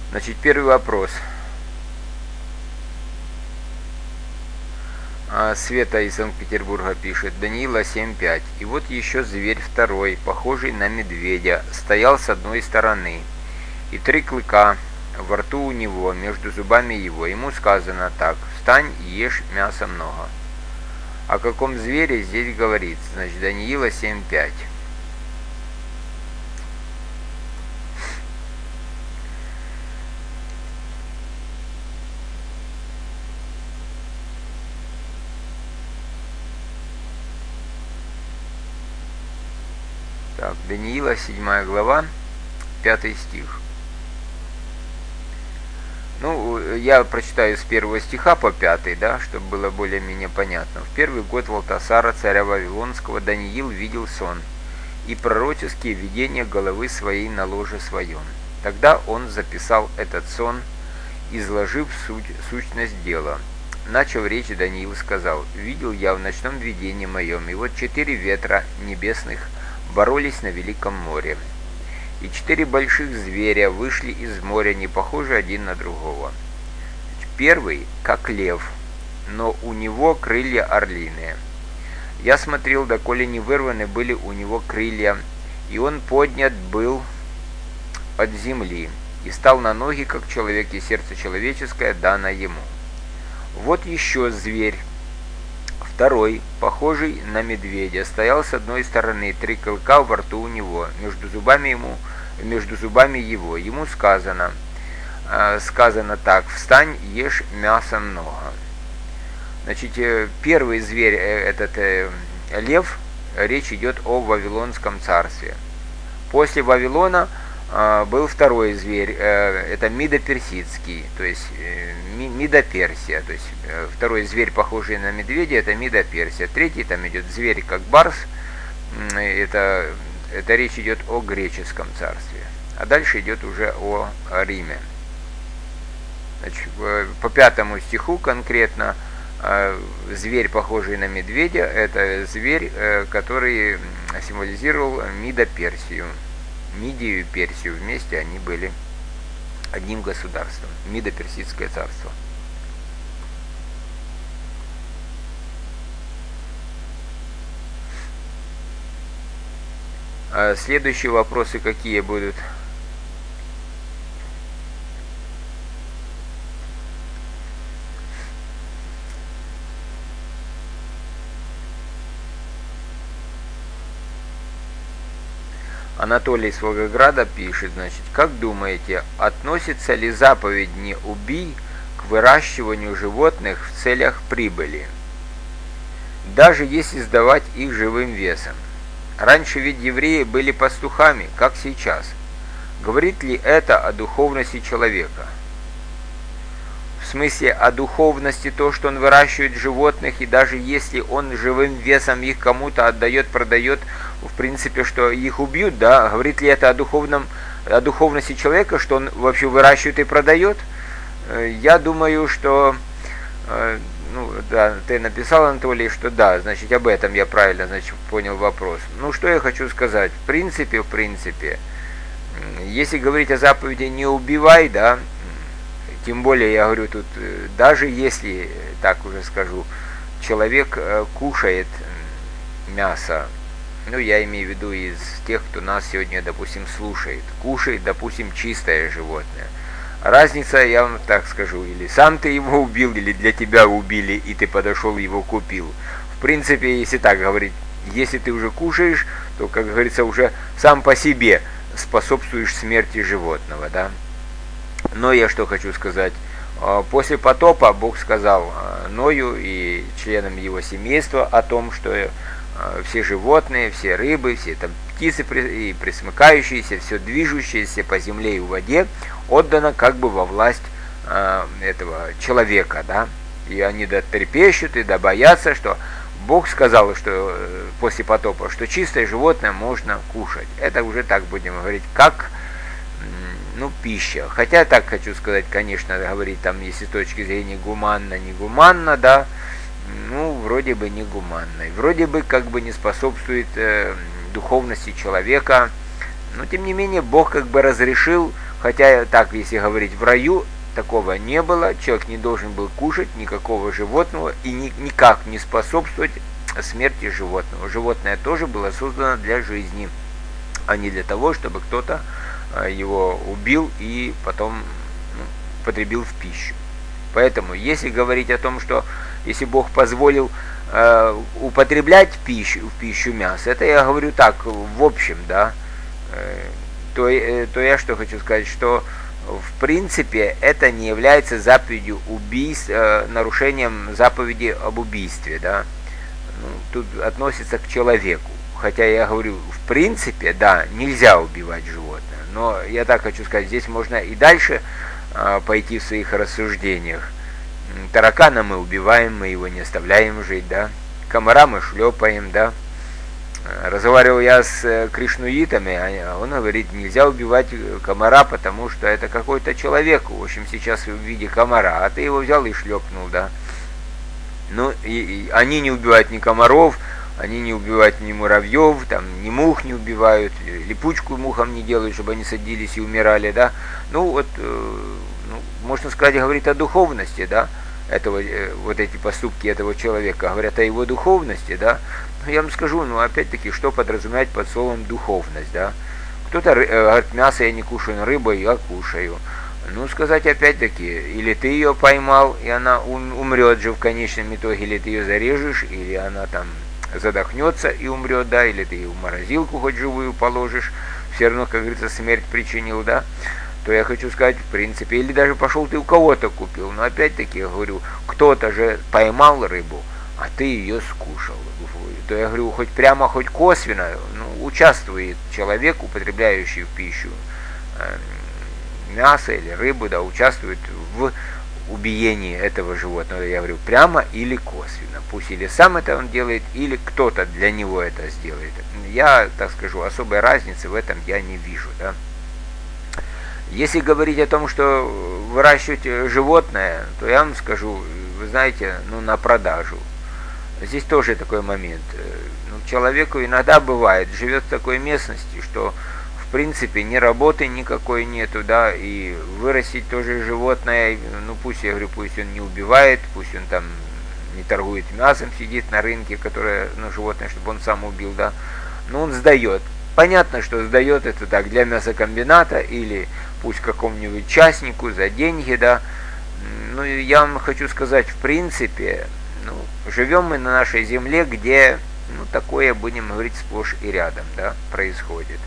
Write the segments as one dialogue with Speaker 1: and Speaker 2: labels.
Speaker 1: Значит, первый вопрос. Света из Санкт-Петербурга пишет, Даниила 7.5. И вот еще зверь второй, похожий на медведя, стоял с одной стороны, и 3 клыка во рту у него, между зубами его. Ему сказано так: встань и ешь мяса много. О каком звере здесь говорится? Значит, Даниила 7.5. Так, Даниила 7 глава, 5 стих. Ну, я прочитаю с 1 стиха по 5, да, чтобы было более-менее понятно. В первый год Валтасара, царя Вавилонского, Даниил видел сон и пророческие видения головы своей на ложе своем. Тогда он записал этот сон, изложив сущность дела. Начал речь Даниил, сказал: «Видел я в ночном видении моем, и вот 4 ветра небесных боролись на великом море. И 4 больших зверя вышли из моря, не похожи один на другого. Первый, как лев, но у него крылья орлиные. Я смотрел, доколе не вырваны были у него крылья, и он поднят был от земли, и стал на ноги, как человек, и сердце человеческое дано ему. Вот еще зверь, второй, похожий на медведя, стоял с одной стороны, 3 клыка во рту у него, между зубами его. Ему сказано так: встань, ешь мяса много». Значит, первый зверь, этот лев, речь идет о Вавилонском царстве. После Вавилона был второй зверь, это Мидо-Персидский, то есть Мидо-Персия, то есть второй зверь, похожий на медведя, это Мидо-Персия. Третий, там идет зверь как барс, это речь идет о греческом царстве. А дальше идет уже о Риме. Значит, по 5 стиху конкретно зверь, похожий на медведя, это зверь, который символизировал Мидо-Персию. Мидию и Персию вместе они были одним государством. Мидо-Персидское царство. Следующие вопросы какие будут? Анатолий из Волгограда пишет, значит, как думаете, относится ли заповедь «не убий» к выращиванию животных в целях прибыли, даже если сдавать их живым весом? Раньше ведь евреи были пастухами, как сейчас. Говорит ли это о духовности человека? В смысле о духовности то, что он выращивает животных, и даже если он живым весом их кому-то отдает, продает, в принципе, что их убьют, да? Говорит ли это о духовности человека, что он вообще выращивает и продает? Я думаю, что... Ну, да, ты написал, Анатолий, что да, значит, об этом я правильно, значит, понял вопрос. Ну, что я хочу сказать? В принципе, если говорить о заповеди «не убивай», да, тем более, я говорю, тут, даже если, так уже скажу, человек кушает мясо, ну, я имею в виду из тех, кто нас сегодня, допустим, слушает, кушает, допустим, чистое животное. Разница, я вам так скажу, или сам ты его убил, или для тебя убили, и ты подошел его купил. В принципе, если так говорить, если ты уже кушаешь, то, как говорится, уже сам по себе способствуешь смерти животного, да. Но я что хочу сказать. После потопа Бог сказал Ною и членам его семейства о том, что все животные, все рыбы, все там птицы и пресмыкающиеся, все движущееся по земле и в воде отдано как бы во власть этого человека, да, и они дотрепещут и добоятся, что Бог сказал, что после потопа, что чистое животное можно кушать. Это уже так будем говорить, как, ну, пища. Хотя так хочу сказать, конечно, говорить там, если с точки зрения гуманно, не гуманно, да, ну, вроде бы не гуманно, вроде бы как бы не способствует духовности человека, но тем не менее Бог как бы разрешил Хотя, так, если говорить, в раю такого не было, человек не должен был кушать никакого животного и никак не способствовать смерти животного. Животное тоже было создано для жизни, а не для того, чтобы кто-то его убил и потом потребил в пищу. Поэтому, если говорить о том, что если Бог позволил употреблять в пищу мясо, это я говорю так, в общем, да, то я что хочу сказать, что в принципе это не является заповедью убийства, нарушением заповеди об убийстве, да. Ну, тут относится к человеку. Хотя я говорю, в принципе, да, нельзя убивать животное. Но я так хочу сказать, здесь можно и дальше пойти в своих рассуждениях. Таракана мы убиваем, мы его не оставляем жить, да. Комара мы шлепаем, да. Разговаривал я с кришнуитами, а он говорит, нельзя убивать комара, потому что это какой-то человек, в общем, сейчас в виде комара, а ты его взял и шлепнул, да. Ну, и они не убивают ни комаров, они не убивают ни муравьев, там, ни мух не убивают, липучку мухам не делают, чтобы они садились и умирали, да. Ну, вот, можно сказать, говорит о духовности, да, этого, вот эти поступки этого человека, говорят о его духовности, да. Но я вам скажу, опять-таки, что подразумевать под словом духовность, да. Кто-то говорит, мясо я не кушаю, но рыбу я кушаю. Сказать опять-таки, или ты ее поймал, и она умрет же в конечном итоге, или ты ее зарежешь, или она там задохнется и умрет, да, или ты ее в морозилку хоть живую положишь, все равно, как говорится, смерть причинил, да, то я хочу сказать, в принципе, или даже пошел ты у кого-то купил, но опять-таки, я говорю, кто-то же поймал рыбу, а ты ее скушал, то я говорю, хоть прямо, хоть косвенно, участвует человек, употребляющий в пищу мясо или рыбу, да, участвует в убиении этого животного, я говорю, прямо или косвенно. Пусть или сам это он делает, или кто-то для него это сделает. Я, так скажу, особой разницы в этом я не вижу, да. Если говорить о том, что выращивать животное, то я вам скажу, вы знаете, на продажу. Здесь тоже такой момент. Человеку иногда бывает, живет в такой местности, что в принципе ни работы никакой нету, да, и вырастить тоже животное, пусть, я говорю, пусть он не убивает, пусть он там не торгует мясом, сидит на рынке, которое, животное, чтобы он сам убил, да, но он сдает. Понятно, что сдает это так для мясокомбината или пусть какому-нибудь частнику за деньги, да. Я вам хочу сказать, в принципе, живем мы на нашей земле, где, такое, будем говорить, сплошь и рядом, да, происходит.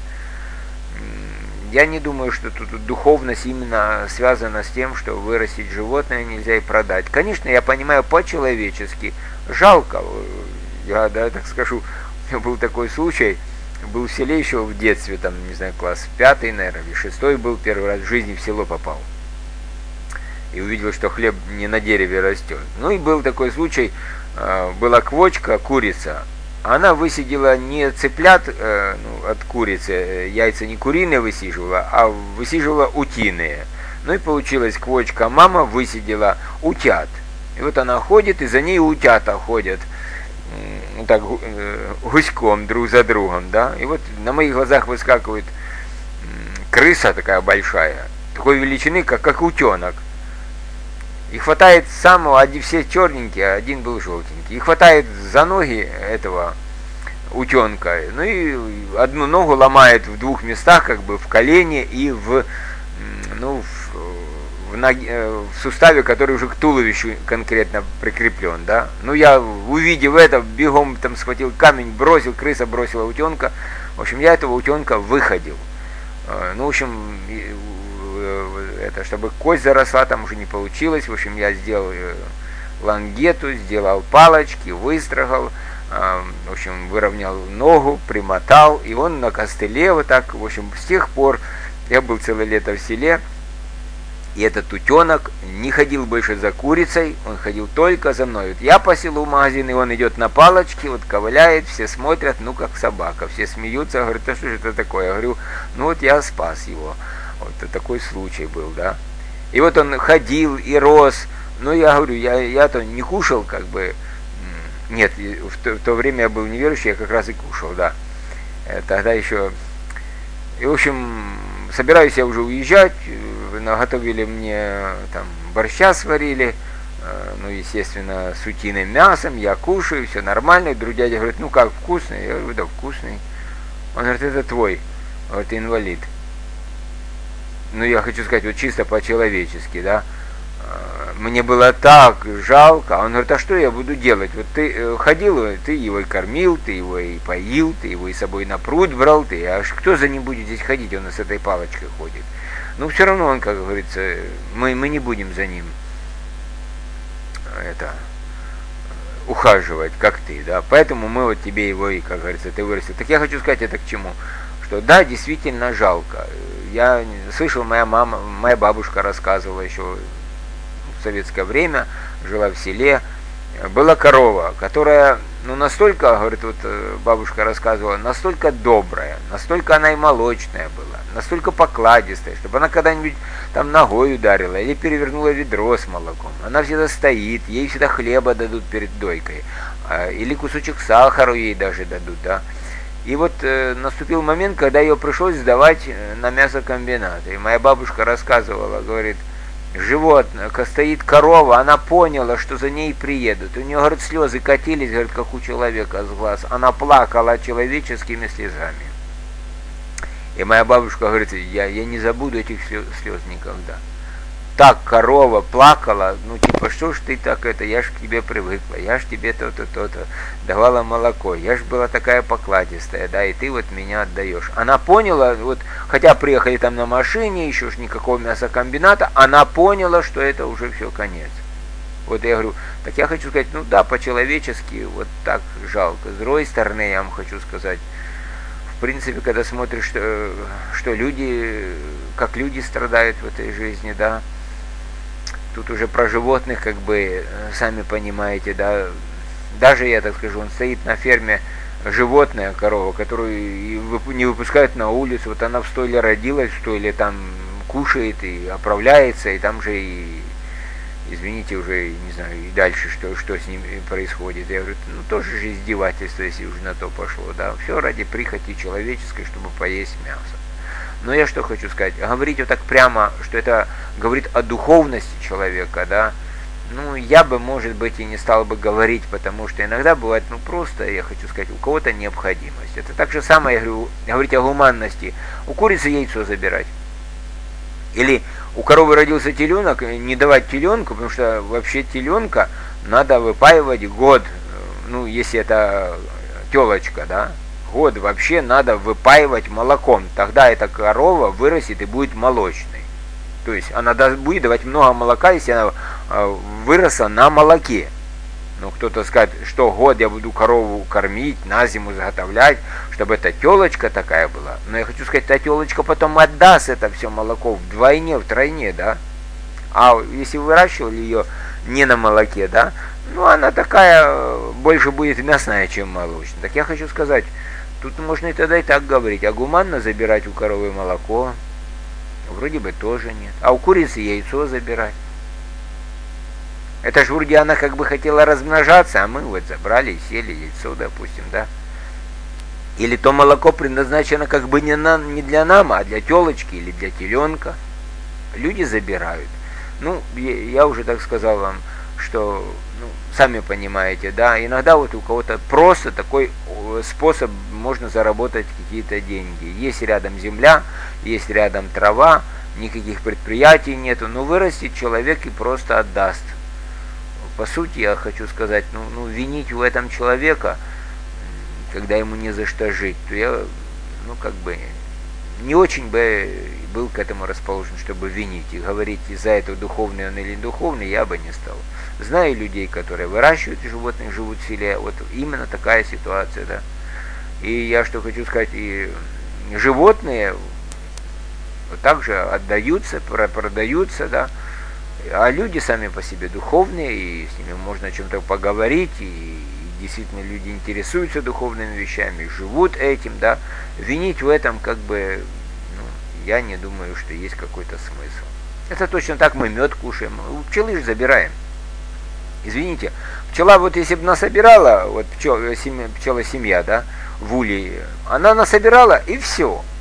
Speaker 1: Я не думаю, что тут духовность именно связана с тем, что вырастить животное нельзя и продать. Конечно, я понимаю по-человечески, жалко, я, да, так скажу, у меня был такой случай, был в селе еще в детстве, там, не знаю, класс 5, наверное, или 6 был, первый раз в жизни в село попал. И увидел, что хлеб не на дереве растет. И был такой случай, была квочка, курица. Она высидела не цыплят от курицы, яйца не куриные высиживала, а высиживала утиные. И получилось, квочка мама высидела утят. И вот она ходит, и за ней утята ходят так гуськом друг за другом, да. И вот на моих глазах выскакивает крыса такая большая, такой величины, как утенок. И хватает самого, все черненькие, один был желтенький. И хватает за ноги этого утенка. И одну ногу ломает в двух местах, как бы в колене и в суставе, который уже к туловищу конкретно прикреплен, да. Я, увидев это, бегом там схватил камень, бросил, крыса бросила утенка. В общем, я этого утенка выходил. В общем, это, чтобы кость заросла, там уже не получилось. В общем, я сделал лангету, сделал палочки, выстрогал, в общем, выровнял ногу, примотал, и он на костыле вот так. В общем, с тех пор я был целое лето в селе, и этот утенок не ходил больше за курицей, он ходил только за мной. Вот я по селу в магазин, и он идет на палочке, вот ковыляет, все смотрят, как собака, все смеются, говорят, что же это такое? Я говорю, вот я спас его. Вот такой случай был, да. И вот он ходил и рос. Я говорю, я-то не кушал, как бы. Нет, в то время я был неверующий, я как раз и кушал, да. Тогда еще. И, в общем, собираюсь я уже уезжать, наготовили мне там борща сварили, ну, естественно, с утиным мясом, я кушаю, все нормально. Друг дядя говорит, ну как, вкусный? Я говорю, да, вкусный. Он говорит, это твой, вот инвалид. Ну, я хочу сказать, вот чисто по-человечески, да. Мне было так жалко. Он говорит, а что я буду делать? Вот ты ходил, ты его и кормил, ты его и поил, ты его и с собой на пруд брал, ты, а кто за ним будет здесь ходить? Он с этой палочкой ходит. Ну, все равно он, как говорится, мы не будем за ним ухаживать, как ты, да. Поэтому мы вот тебе его и, как говорится, ты вырастил. Так я хочу сказать это к чему? Что да, действительно жалко. Я слышал, моя бабушка рассказывала еще в советское время, жила в селе, была корова, которая, ну, настолько, говорит, вот бабушка рассказывала, настолько добрая, настолько она и молочная была, настолько покладистая, чтобы она когда-нибудь там ногой ударила или перевернула ведро с молоком. Она всегда стоит, ей всегда хлеба дадут перед дойкой, или кусочек сахара ей даже дадут, да. И вот наступил момент, когда ее пришлось сдавать на мясокомбинат. И моя бабушка рассказывала, говорит, стоит корова, она поняла, что за ней приедут. У нее, говорит, слезы катились, говорит, как у человека с глаз. Она плакала человеческими слезами. И моя бабушка говорит, я не забуду этих слез никогда. Так корова плакала, ну типа, что ж ты так я ж к тебе привыкла, я ж тебе то-то, то-то давала молоко, я ж была такая покладистая, да, и ты вот меня отдаешь. Она поняла, вот, хотя приехали там на машине, еще ж никакого мясокомбината, она поняла, что это уже все конец. Вот я говорю, так я хочу сказать, ну да, по-человечески, вот так жалко. С другой стороны, я вам хочу сказать, в принципе, когда смотришь, что люди, как люди страдают в этой жизни, да, тут уже про животных, как бы, сами понимаете, да, даже я так скажу, он стоит на ферме, животная корова, которую не выпускают на улицу, вот она в стойле родилась, в стойле там кушает и оправляется, и там же и, извините, уже, не знаю, и дальше, что с ним происходит. Я говорю, ну, тоже же издевательство, если уже на то пошло, да, все ради прихоти человеческой, чтобы поесть мясо. Но я что хочу сказать, говорить вот так прямо, что это говорит о духовности человека, да, ну, я бы, может быть, и не стал бы говорить, потому что иногда бывает, ну, просто, я хочу сказать, у кого-то необходимость. Это так же самое, я говорю, говорить о гуманности. У курицы яйцо забирать. Или у коровы родился теленок, не давать теленку, потому что вообще теленка надо выпаивать год, ну, если это телочка, да, год вообще надо выпаивать молоком. Тогда эта корова вырастет и будет молочной. То есть она будет давать много молока, если она выросла на молоке. Ну, кто-то скажет, что год я буду корову кормить, на зиму заготовлять, чтобы эта телочка такая была. Но я хочу сказать, эта телочка потом отдаст это все молоко вдвойне, втройне, да. А если выращивали ее не на молоке, да, ну, она такая, больше будет мясная, чем молочная. Так я хочу сказать, тут можно и тогда и так говорить. А гуманно забирать у коровы молоко? Вроде бы тоже нет. А у курицы яйцо забирать? Это ж вроде она как бы хотела размножаться, а мы вот забрали и съели яйцо, допустим, да? Или то молоко предназначено как бы не для нас, а для телочки или для теленка. Люди забирают. Ну, я уже так сказал вам, что, ну, сами понимаете, да, иногда вот у кого-то просто такой способ можно заработать какие-то деньги. Есть рядом земля, есть рядом трава, никаких предприятий нету, но вырастет человек и просто отдаст. По сути, я хочу сказать, ну винить в этом человека, когда ему не за что жить, то я, ну, как бы, не очень бы был к этому расположен, чтобы винить и говорить, из-за этого духовный он или духовный, я бы не стал. Знаю людей, которые выращивают животных, живут в селе, вот именно такая ситуация, да. И я что хочу сказать, и животные также отдаются, продаются, да. А люди сами по себе духовные, и с ними можно о чем-то поговорить, и действительно люди интересуются духовными вещами, живут этим, да. Винить в этом, как бы, ну, я не думаю, что есть какой-то смысл. Это точно так, мы мед кушаем, у пчелы же забираем. Извините, пчела вот если бы насобирала, вот пчела семья, да, в улей, она насобирала и все.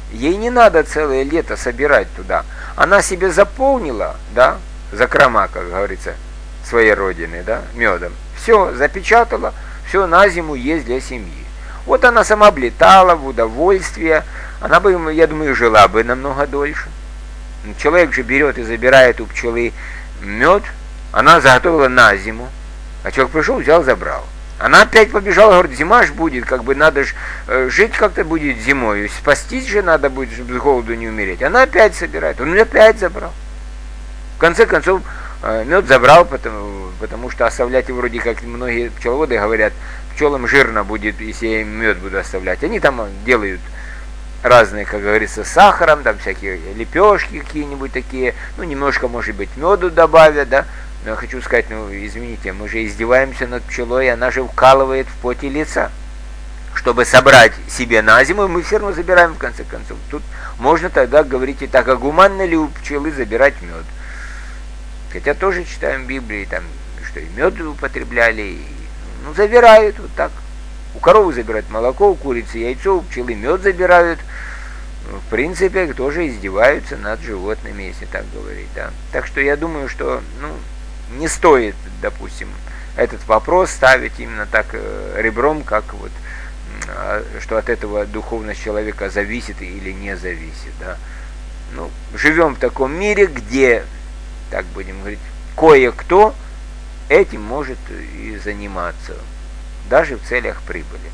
Speaker 1: ей не надо целое лето собирать туда. Она себе заполнила, да, закрома, как говорится, своей родины, да, медом. Все, запечатала, все на зиму есть для семьи. Вот она сама облетала в удовольствие, она бы, я думаю, жила бы намного дольше. Человек же берет и забирает у пчелы мед, она заготовила на зиму, а человек пришел, взял, забрал. Она опять побежала, говорит, зима ж будет, как бы надо ж жить как-то будет зимой, спастись же надо будет, чтобы с голоду не умереть. Она опять собирает, он опять забрал. В конце концов, мед забрал, потому что оставлять его вроде как многие пчеловоды говорят, пчелам жирно будет, если я им мед буду оставлять. Они там делают разные, как говорится, с сахаром, там всякие лепешки какие-нибудь такие, ну немножко, может быть, меду добавят, да. Но я хочу сказать, ну извините, мы же издеваемся над пчелой, она же вкалывает в поте лица. Чтобы собрать себе на зиму, мы все равно забираем в конце концов. Тут можно тогда говорить и так, а гуманно ли у пчелы забирать мед? Хотя тоже читаем в Библии, там, что и мед употребляли, и, ну, забирают вот так. У коровы забирают молоко, у курицы яйцо, у пчелы мед забирают. В принципе, тоже издеваются над животными, если так говорить, да. Так что я думаю, что, ну, не стоит, допустим, этот вопрос ставить именно так ребром, как вот, что от этого духовность человека зависит или не зависит, да. Ну, живем в таком мире, где, так будем говорить, кое-кто этим может и заниматься, даже в целях прибыли.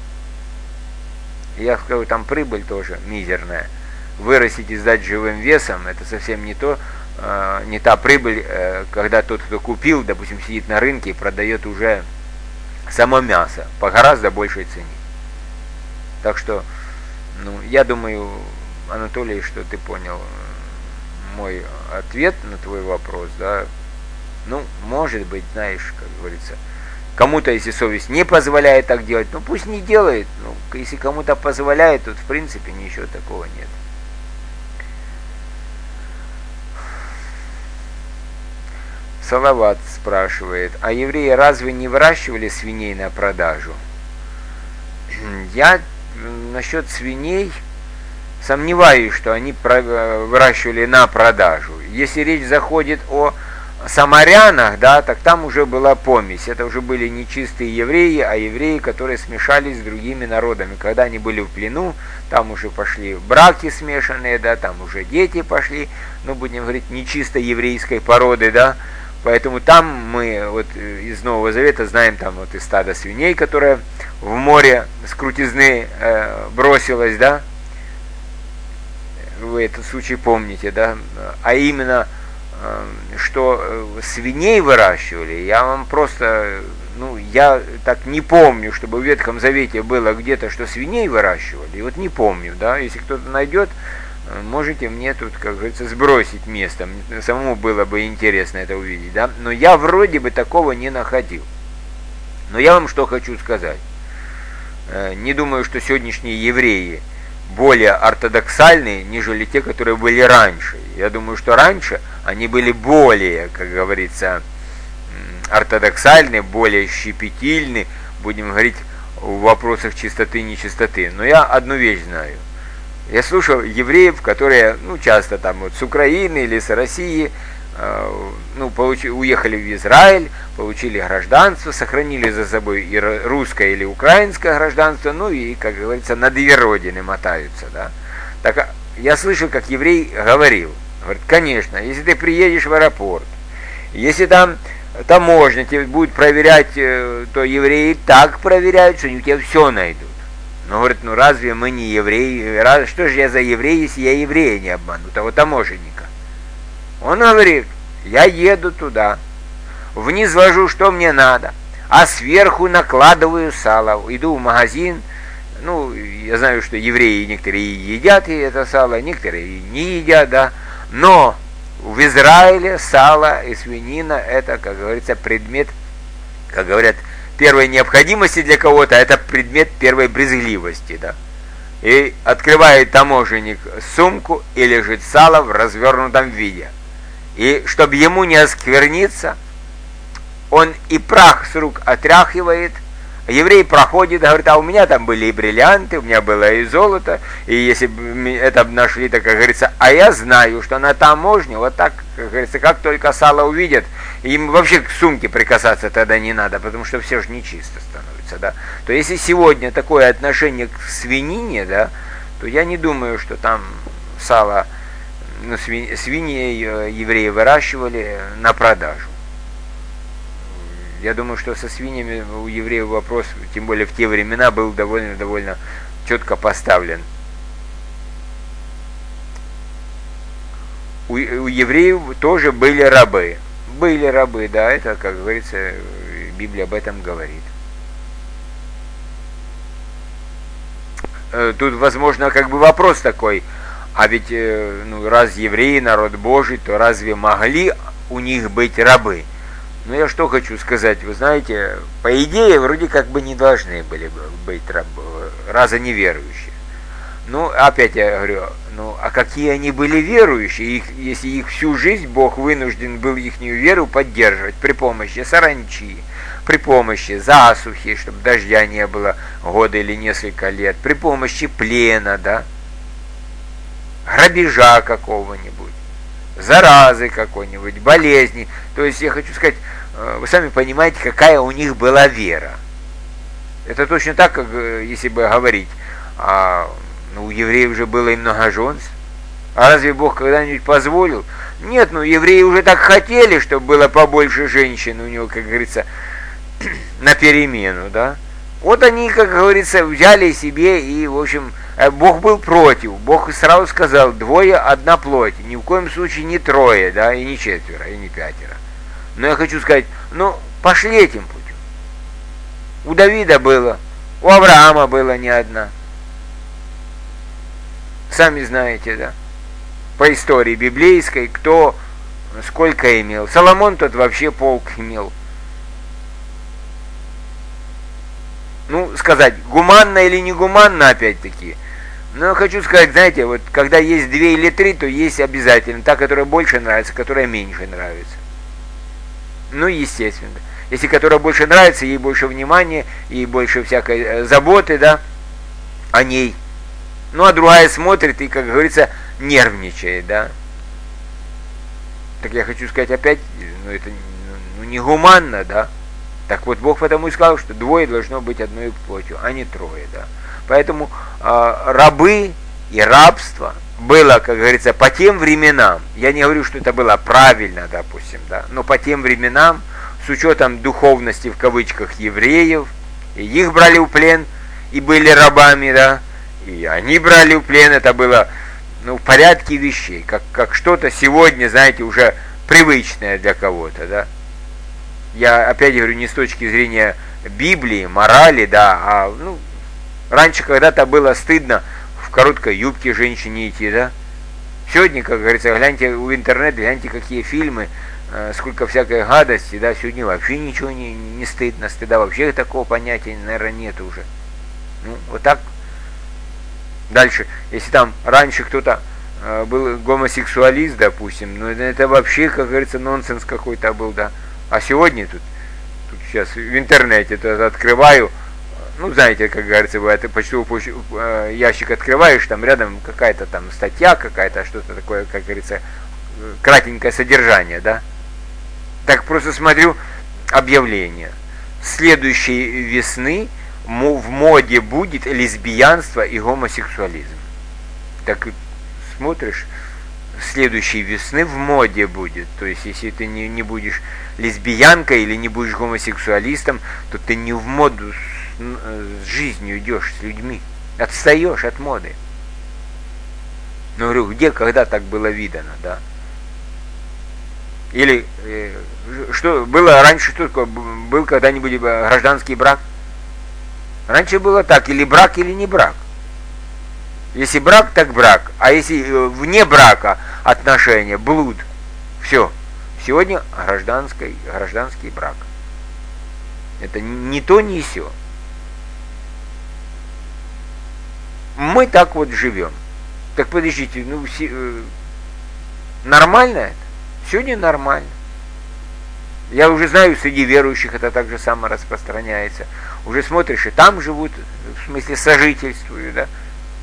Speaker 1: Я скажу, там прибыль тоже мизерная. Вырастить и сдать живым весом, это совсем не то, не та прибыль, когда тот, кто купил, допустим, сидит на рынке и продает уже само мясо по гораздо большей цене. Так что, ну, я думаю, Анатолий, что ты понял мой ответ на твой вопрос, да. Ну, может быть, знаешь, как говорится, кому-то, если совесть не позволяет так делать, ну пусть не делает. Ну, если кому-то позволяет, то в принципе ничего такого нет. Салават спрашивает, а евреи разве не выращивали свиней на продажу? Я насчет свиней сомневаюсь, что они выращивали на продажу. Если речь заходит о самарянах, да, так там уже была помесь. Это уже были не чистые евреи, а евреи, которые смешались с другими народами. Когда они были в плену, там уже пошли браки смешанные, да, там уже дети пошли, ну, будем говорить, не чисто еврейской породы, да. Поэтому там мы вот из Нового Завета знаем там вот из стада свиней, которая в море с крутизны бросилась, да. Вы этот случай помните, да. А именно, что свиней выращивали, я вам просто, ну, я так не помню, чтобы в Ветхом Завете было где-то, что свиней выращивали, и вот не помню, да, если кто-то найдет, можете мне тут, как говорится, сбросить место, самому было бы интересно это увидеть, да, но я вроде бы такого не находил. Но я вам что хочу сказать, не думаю, что сегодняшние евреи более ортодоксальные, нежели те, которые были раньше. Я думаю, что раньше они были более, как говорится, ортодоксальны, более щепетильны, будем говорить, в вопросах чистоты и нечистоты. Но я одну вещь знаю. Я слушал евреев, которые, ну, часто там вот с Украины или с России, ну, уехали в Израиль, получили гражданство, сохранили за собой и русское или украинское гражданство, ну и, как говорится, на две родины мотаются, да. Так я слышал, как еврей говорил, говорит, конечно, если ты приедешь в аэропорт, если там таможня тебя будет проверять, то евреи так проверяют, что они у тебя все найдут. Но, говорит, ну разве мы не евреи, что же я за еврей, если я еврея не обману, того таможенника? Он говорит, я еду туда, вниз ложу, что мне надо, а сверху накладываю сало. Иду в магазин, ну, я знаю, что евреи некоторые едят это сало, некоторые не едят, да, но в Израиле сало и свинина это, как говорится, предмет, как говорят, первой необходимости для кого-то, это предмет первой брезгливости, да. И открывает таможенник сумку, и лежит сало в развернутом виде. И чтобы ему не оскверниться, он и прах с рук отряхивает, Еврей проходит, говорит, а у меня там были и бриллианты, у меня было и золото, и если бы это нашли, так как говорится, а я знаю, что на таможне, вот так, как говорится, как только сало увидят, им вообще к сумке прикасаться тогда не надо, потому что все же нечисто становится, да. То если сегодня такое отношение к свинине, да, то я не думаю, что там сало, ну, свиньи евреи выращивали на продажу. Я думаю, что со свиньями у евреев вопрос, тем более в те времена, был довольно четко поставлен. У евреев тоже были рабы. Были рабы, да, это, как говорится, Библия об этом говорит. Тут, возможно, как бы вопрос такой, а ведь, ну, раз евреи, народ Божий, то разве могли у них быть рабы? Ну, я что хочу сказать, вы знаете, по идее, вроде как бы не должны были быть раз они верующие. Ну, опять я говорю, ну, а какие они были верующие, если их всю жизнь Бог вынужден был их веру поддерживать при помощи саранчи, при помощи засухи, чтобы дождя не было года или несколько лет, при помощи плена, да, грабежа какого-нибудь, заразы какой-нибудь, болезни. То есть я хочу сказать, вы сами понимаете, какая у них была вера. Это точно так, как если бы говорить, ну, у евреев же было и многоженств. А разве Бог когда-нибудь позволил? Нет, ну евреи уже так хотели, чтобы было побольше женщин у него, как говорится, на перемену, да. Вот они, как говорится, взяли себе и, в общем, Бог был против. Бог сразу сказал, 2 одна плоть. Ни в коем случае не 3, да, и не 4, и не 5. Но я хочу сказать, ну, пошли этим путем. У Давида было, у Авраама было не одна. Сами знаете, да, по истории библейской, кто сколько имел. Соломон тот вообще полк имел. Ну, сказать, гуманно или не гуманно, опять-таки. Но я хочу сказать, знаете, вот когда есть 2 или 3, то есть обязательно та, которая больше нравится, которая меньше нравится. Ну, естественно. Если которая больше нравится, ей больше внимания, ей больше всякой заботы, да, о ней. Ну, а другая смотрит и, как говорится, нервничает, да. Так я хочу сказать опять, ну, это не гуманно, да. Так вот, Бог потому и сказал, что 2 должно быть одной плотью, а не 3, да. Поэтому рабы и рабство было, как говорится, по тем временам, я не говорю, что это было правильно, допустим, да, но по тем временам, с учетом духовности, в кавычках, евреев, и их брали в плен, и были рабами, да, и они брали в плен, это было, ну, в порядке вещей, как что-то сегодня, знаете, уже привычное для кого-то, да. Я опять говорю, не с точки зрения Библии, морали, да, а, ну, раньше когда-то было стыдно в короткой юбке женщине идти, да. Сегодня, как говорится, гляньте в интернет, гляньте, какие фильмы, сколько всякой гадости, да, сегодня вообще ничего не стыдно, стыда вообще такого понятия, наверное, нет уже. Ну, вот так. Дальше, если там раньше кто-то был гомосексуалист, допустим, ну это вообще, как говорится, нонсенс какой-то был, да. А сегодня тут сейчас в интернете открываю, ну, знаете, как говорится, бывает, почтовый ящик открываешь, там рядом какая-то там статья, какая-то что-то такое, как говорится, кратенькое содержание, да. Так просто смотрю объявление. Следующей весны в моде будет лесбиянство и гомосексуализм. Так смотришь, следующей весны в моде будет. То есть, если ты не будешь лесбиянкой или не будешь гомосексуалистом, то ты не в моду с жизнью идешь, с людьми. Отстаешь от моды. Ну, говорю, где, когда так было видано, да? Или, что было раньше, что такое, был когда-нибудь гражданский брак? Раньше было так, или брак, или не брак. Если брак, так брак. А если вне брака отношения, блуд, все. Сегодня гражданский брак. Это не то, не сё. Мы так вот живем. Так подождите, ну нормально это? Сегодня нормально. Я уже знаю, среди верующих это так же само распространяется. уже смотришь, и там живут, в смысле сожительствуют, да.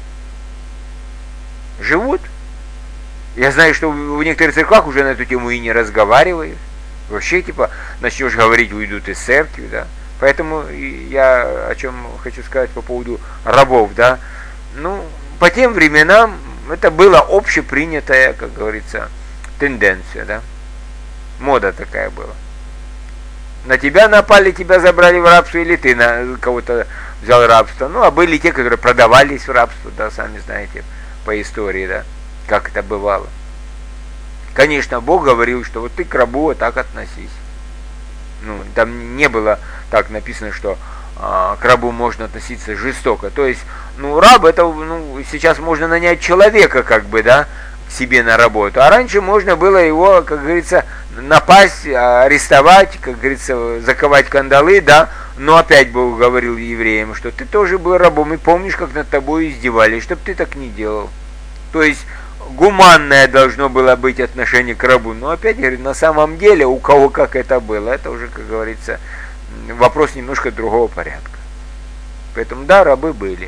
Speaker 1: Живут. Я знаю, что в некоторых церквах уже на эту тему и не разговаривают. Вообще, типа, начнешь говорить, уйдут из церкви, да. Поэтому я о чем хочу сказать по поводу рабов, да. Ну, по тем временам это была общепринятая, как говорится, тенденция, да. Мода такая была. На тебя напали, тебя забрали в рабство, или ты на кого-то взял рабство. Ну, а были те, которые продавались в рабство, да, сами знаете, по истории, да, как это бывало. Конечно, Бог говорил, что вот ты к рабу вот так относись. Ну, там не было так написано, что к рабу можно относиться жестоко. То есть, ну, раб это, ну, сейчас можно нанять человека, как бы, да, к себе на работу. А раньше можно было его, как говорится, напасть, арестовать, как говорится, заковать кандалы, да. Но опять Бог говорил евреям, что ты тоже был рабом, и помнишь, как над тобой издевались, чтобы ты так не делал. То есть, гуманное должно было быть отношение к рабу. Но опять, говорит, на самом деле, у кого как это было, это уже, как говорится, вопрос немножко другого порядка. Поэтому, да, рабы были.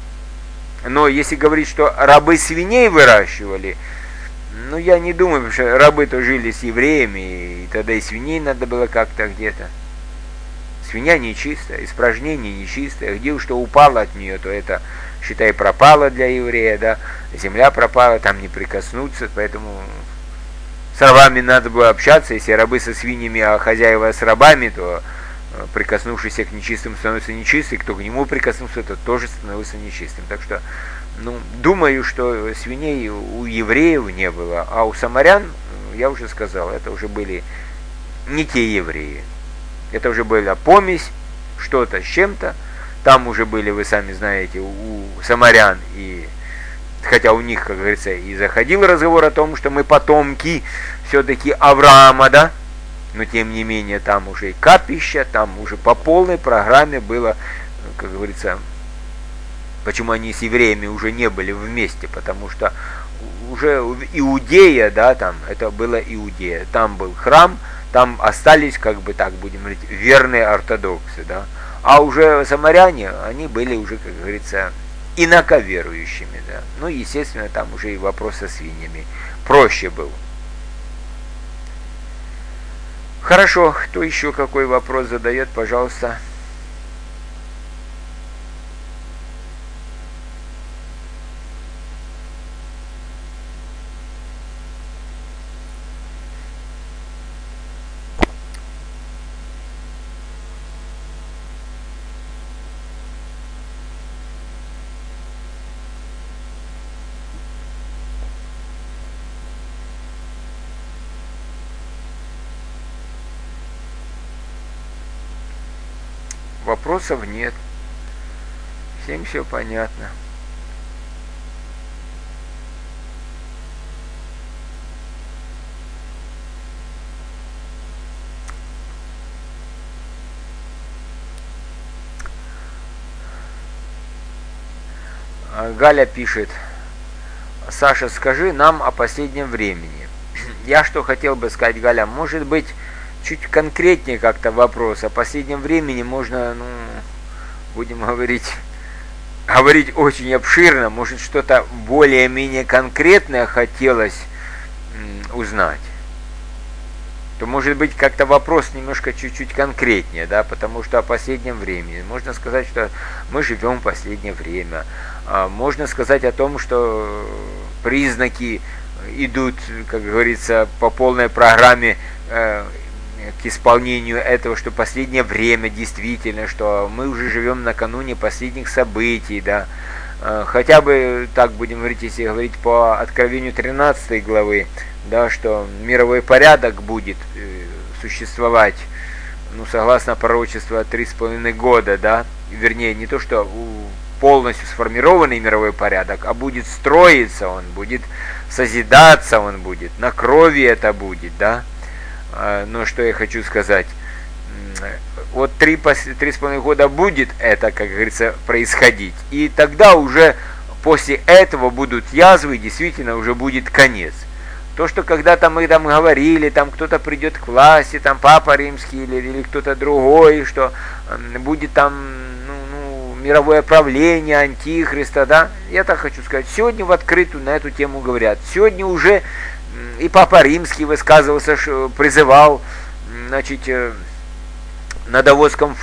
Speaker 1: Но если говорить, что рабы свиней выращивали, ну, я не думаю, потому что рабы-то жили с евреями, и тогда и свиней надо было как-то где-то. Свинья нечистая, испражнение нечистое, где что упало от нее, то это, считай, пропало для еврея, да, земля пропала, там не прикоснуться, поэтому с рабами надо было общаться, если рабы со свиньями, а хозяева с рабами, то прикоснувшийся к нечистым становится нечистым, кто к нему прикоснулся, то тоже становился нечистым. Так что, ну, думаю, что свиней у евреев не было, а у самарян, я уже сказал, это уже были не те евреи. Это уже была помесь, что-то с чем-то. Там уже были, вы сами знаете, у самарян, и хотя у них, как говорится, и заходил разговор о том, что мы потомки все-таки Авраама, да, но тем не менее там уже и капища, там уже по полной программе было, как говорится, почему они с евреями уже не были вместе, потому что уже Иудея, да, там, это была Иудея, там был храм, там остались, как бы так будем говорить, верные ортодоксы, да, а уже самаряне, они были уже, как говорится, инаковерующими, да, ну, естественно, там уже и вопрос со свиньями проще был. Хорошо, кто еще какой вопрос задает, пожалуйста. Вопросов нет. Всем все понятно. Галя пишет: Саша, скажи нам о последнем времени. Я что хотел бы сказать, Галя, может быть, чуть конкретнее как-то вопрос. О последнем времени можно, ну, будем говорить очень обширно. Может, что-то более-менее конкретное хотелось узнать. То, может быть, как-то вопрос немножко чуть-чуть конкретнее, да, потому что о последнем времени. Можно сказать, что мы живем в последнее время. Можно сказать о том, что признаки идут, как говорится, по полной программе к исполнению этого, что последнее время действительно, что мы уже живем накануне последних событий, да, хотя бы так будем говорить, если говорить по Откровению 13 главы, да, что мировой порядок будет существовать, ну, согласно пророчеству 3,5 года, да, вернее, не то, что полностью сформированный мировой порядок, а будет строиться, он будет созидаться, он будет, на крови это будет, да. Но что я хочу сказать, вот 3,5 года будет это, как говорится, происходить, и тогда уже после этого будут язвы, действительно уже будет конец. То, что когда-то мы там говорили, там кто-то придет к власти, там Папа Римский или кто-то другой, что будет там мировое правление Антихриста, да, я так хочу сказать, сегодня в открытую на эту тему говорят. Сегодня уже и Папа Римский высказывался, призывал, значит, на Давосском,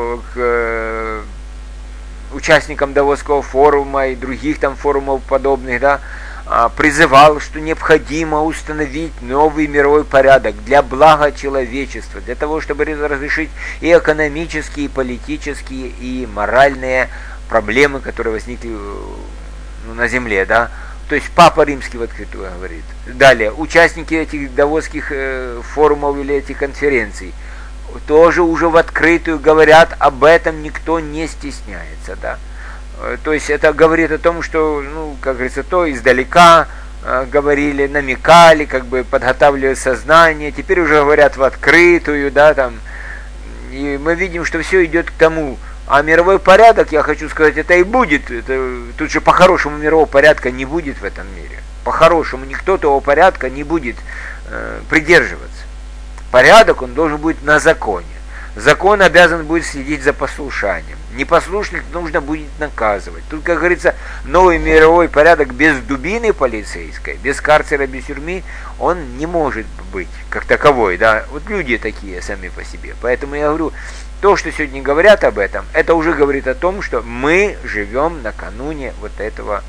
Speaker 1: к участникам Давосского форума и других там форумов подобных, да, призывал, что необходимо установить новый мировой порядок для блага человечества, для того, чтобы разрешить и экономические, и политические, и моральные проблемы, которые возникли на Земле, да. То есть Папа Римский в открытую говорит. Далее, участники этих давосских форумов или этих конференций тоже уже в открытую говорят об этом, никто не стесняется, да. То есть это говорит о том, что, как говорится, то издалека говорили, намекали, как бы подготавливали сознание, теперь уже говорят в открытую, да, там, и мы видим, что все идет к тому. А мировой порядок, я хочу сказать, это и будет. Тут же по-хорошему мирового порядка не будет в этом мире. По-хорошему никто того порядка не будет придерживаться. Порядок, он должен быть на законе. Закон обязан будет следить за послушанием. Непослушных нужно будет наказывать. Тут, как говорится, новый мировой порядок без дубины полицейской, без карцера, без тюрьмы, он не может быть как таковой. Да? Вот люди такие сами по себе. Поэтому я говорю, то, что сегодня говорят об этом, это уже говорит о том, что мы живем накануне вот этого.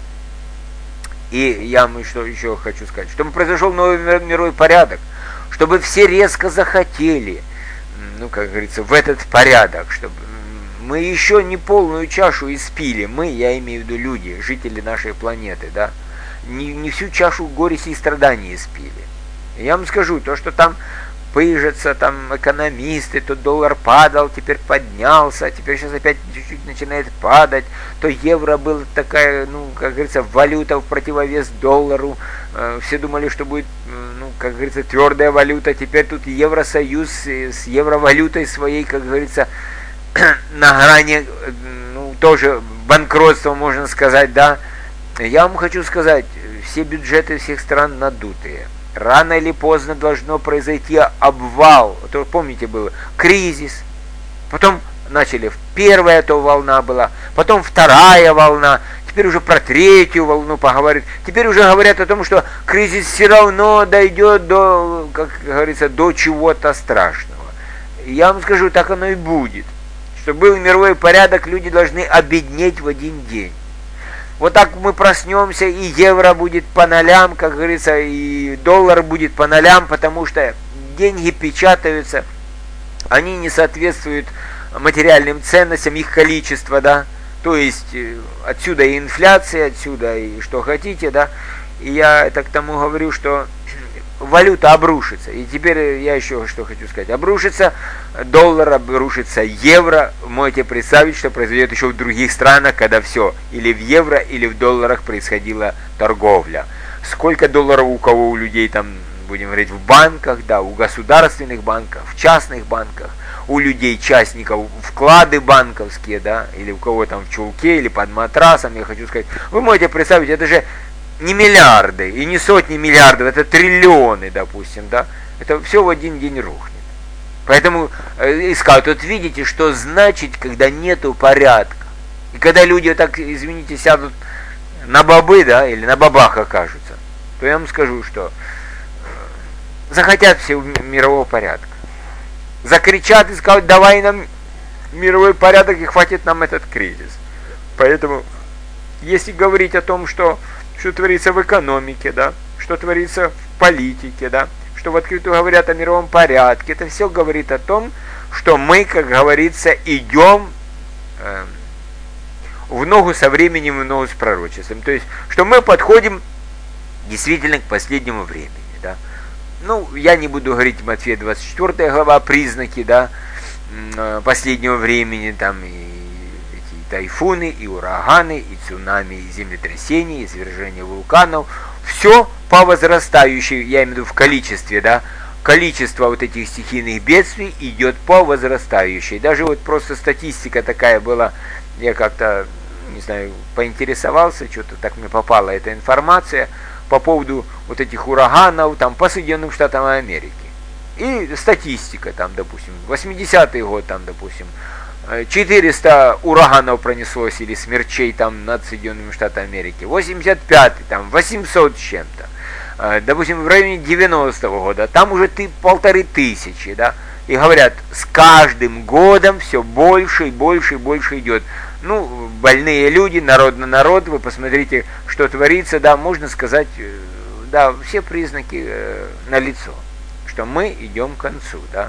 Speaker 1: И я что еще хочу сказать, чтобы произошел новый мировой порядок, чтобы все резко захотели, как говорится, в этот порядок, чтобы мы еще не полную чашу испили, мы, я имею в виду люди, жители нашей планеты, да, не всю чашу горести и страданий испили. И я вам скажу, то, что там пыжатся, там экономисты, то доллар падал, теперь поднялся, теперь сейчас опять чуть-чуть начинает падать, то евро был такая, как говорится, валюта в противовес доллару, все думали, что будет, как говорится, твердая валюта, теперь тут Евросоюз с евровалютой своей, как говорится, на грани, тоже банкротства, можно сказать, да. Я вам хочу сказать, все бюджеты всех стран надутые. Рано или поздно должно произойти обвал. Вот, помните, был кризис, потом начали, первая то волна была, потом вторая волна, теперь уже про третью волну поговорят. Теперь уже говорят о том, что кризис все равно дойдет до, как говорится, до чего-то страшного. И я вам скажу, так оно и будет. Чтобы был мировой порядок, люди должны обеднеть в один день. Вот так мы проснемся, и евро будет по нолям, как говорится, и доллар будет по нолям, потому что деньги печатаются, они не соответствуют материальным ценностям, их количество, да, то есть отсюда и инфляция, отсюда и что хотите, да, и я это к тому говорю, что валюта обрушится. И теперь я еще что хочу сказать. Обрушится доллар, обрушится евро. Можете представить, что произойдет еще в других странах, когда все или в евро, или в долларах происходила торговля. Сколько долларов у кого, у людей там, будем говорить, в банках, да, у государственных банков, в частных банках, у людей, частников, вклады банковские, да, или у кого там в чулке, или под матрасом, я хочу сказать. Вы можете представить, это же не миллиарды и не сотни миллиардов, это триллионы, допустим, да, это все в один день рухнет. Поэтому искать, вот видите, что значит, когда нету порядка, и когда люди так, извините, сядут на бобы, да, или на бабах окажутся, то я вам скажу, что захотят все мирового порядка, закричат и скажут, давай нам мировой порядок и хватит нам этот кризис. Поэтому, если говорить о том, что творится в экономике, да, что творится в политике, да, что в открытую говорят о мировом порядке, это все говорит о том, что мы, как говорится, идем в ногу со временем, в ногу с пророчеством. То есть, что мы подходим действительно к последнему времени, да. Я не буду говорить Матфея 24 глава, признаки, да, последнего времени, там, и тайфуны, и ураганы, и цунами, и землетрясения, и извержения вулканов. Все по возрастающей, я имею в виду в количестве, да, количество вот этих стихийных бедствий идет по возрастающей. Даже вот просто статистика такая была, я как-то, не знаю, поинтересовался, что-то так мне попала эта информация. по поводу вот этих ураганов там по Соединенным Штатам Америки. И статистика там, допустим, 80-й год там, допустим, 400 ураганов пронеслось или смерчей там над Соединенными Штатами Америки. 85-й там 800 с чем-то. Допустим, в районе 90-го года там уже 1500, да. И говорят, с каждым годом все больше и больше и больше идет. Ну, больные люди, народ на народ, вы посмотрите, что творится, да, можно сказать, да, все признаки налицо, что мы идем к концу, да.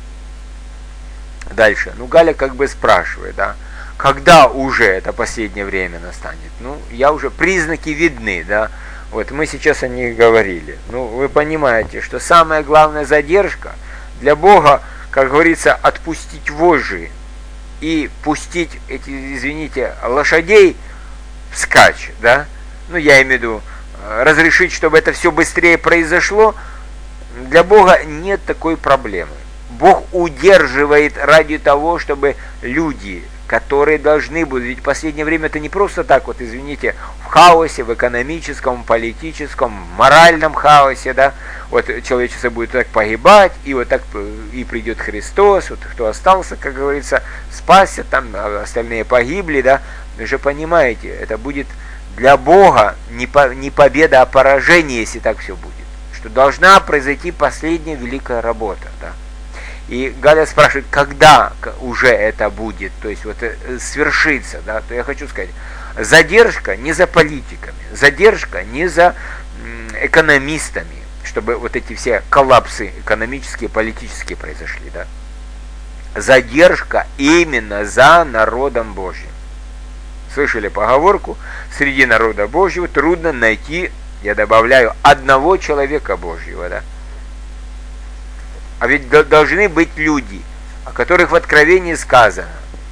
Speaker 1: Дальше, ну, Галя как бы спрашивает, да, когда уже это последнее время настанет? Ну, признаки видны, да, вот мы сейчас о них говорили. Ну, вы понимаете, что самая главная задержка для Бога, как говорится, отпустить вожжи и пустить эти, извините, лошадей вскачь, да? Ну, я имею в виду, разрешить, чтобы это все быстрее произошло, для Бога нет такой проблемы. Бог удерживает ради того, чтобы люди, которые должны будут, ведь в последнее время это не просто так вот, извините, в хаосе, в экономическом, политическом, моральном хаосе, да, вот человечество будет так погибать, и вот так и придет Христос, вот кто остался, как говорится, спасся, там остальные погибли, да, вы же понимаете, это будет для Бога не победа, а поражение, если так все будет, что должна произойти последняя великая работа, да. И Галя спрашивает, когда уже это будет, то есть вот свершится, да, то я хочу сказать, задержка не за политиками, задержка не за экономистами, чтобы вот эти все коллапсы экономические, политические произошли, да. Задержка именно за народом Божьим. Слышали поговорку, среди народа Божьего трудно найти, я добавляю, одного человека Божьего, да. А ведь должны быть люди, о которых в Откровении сказано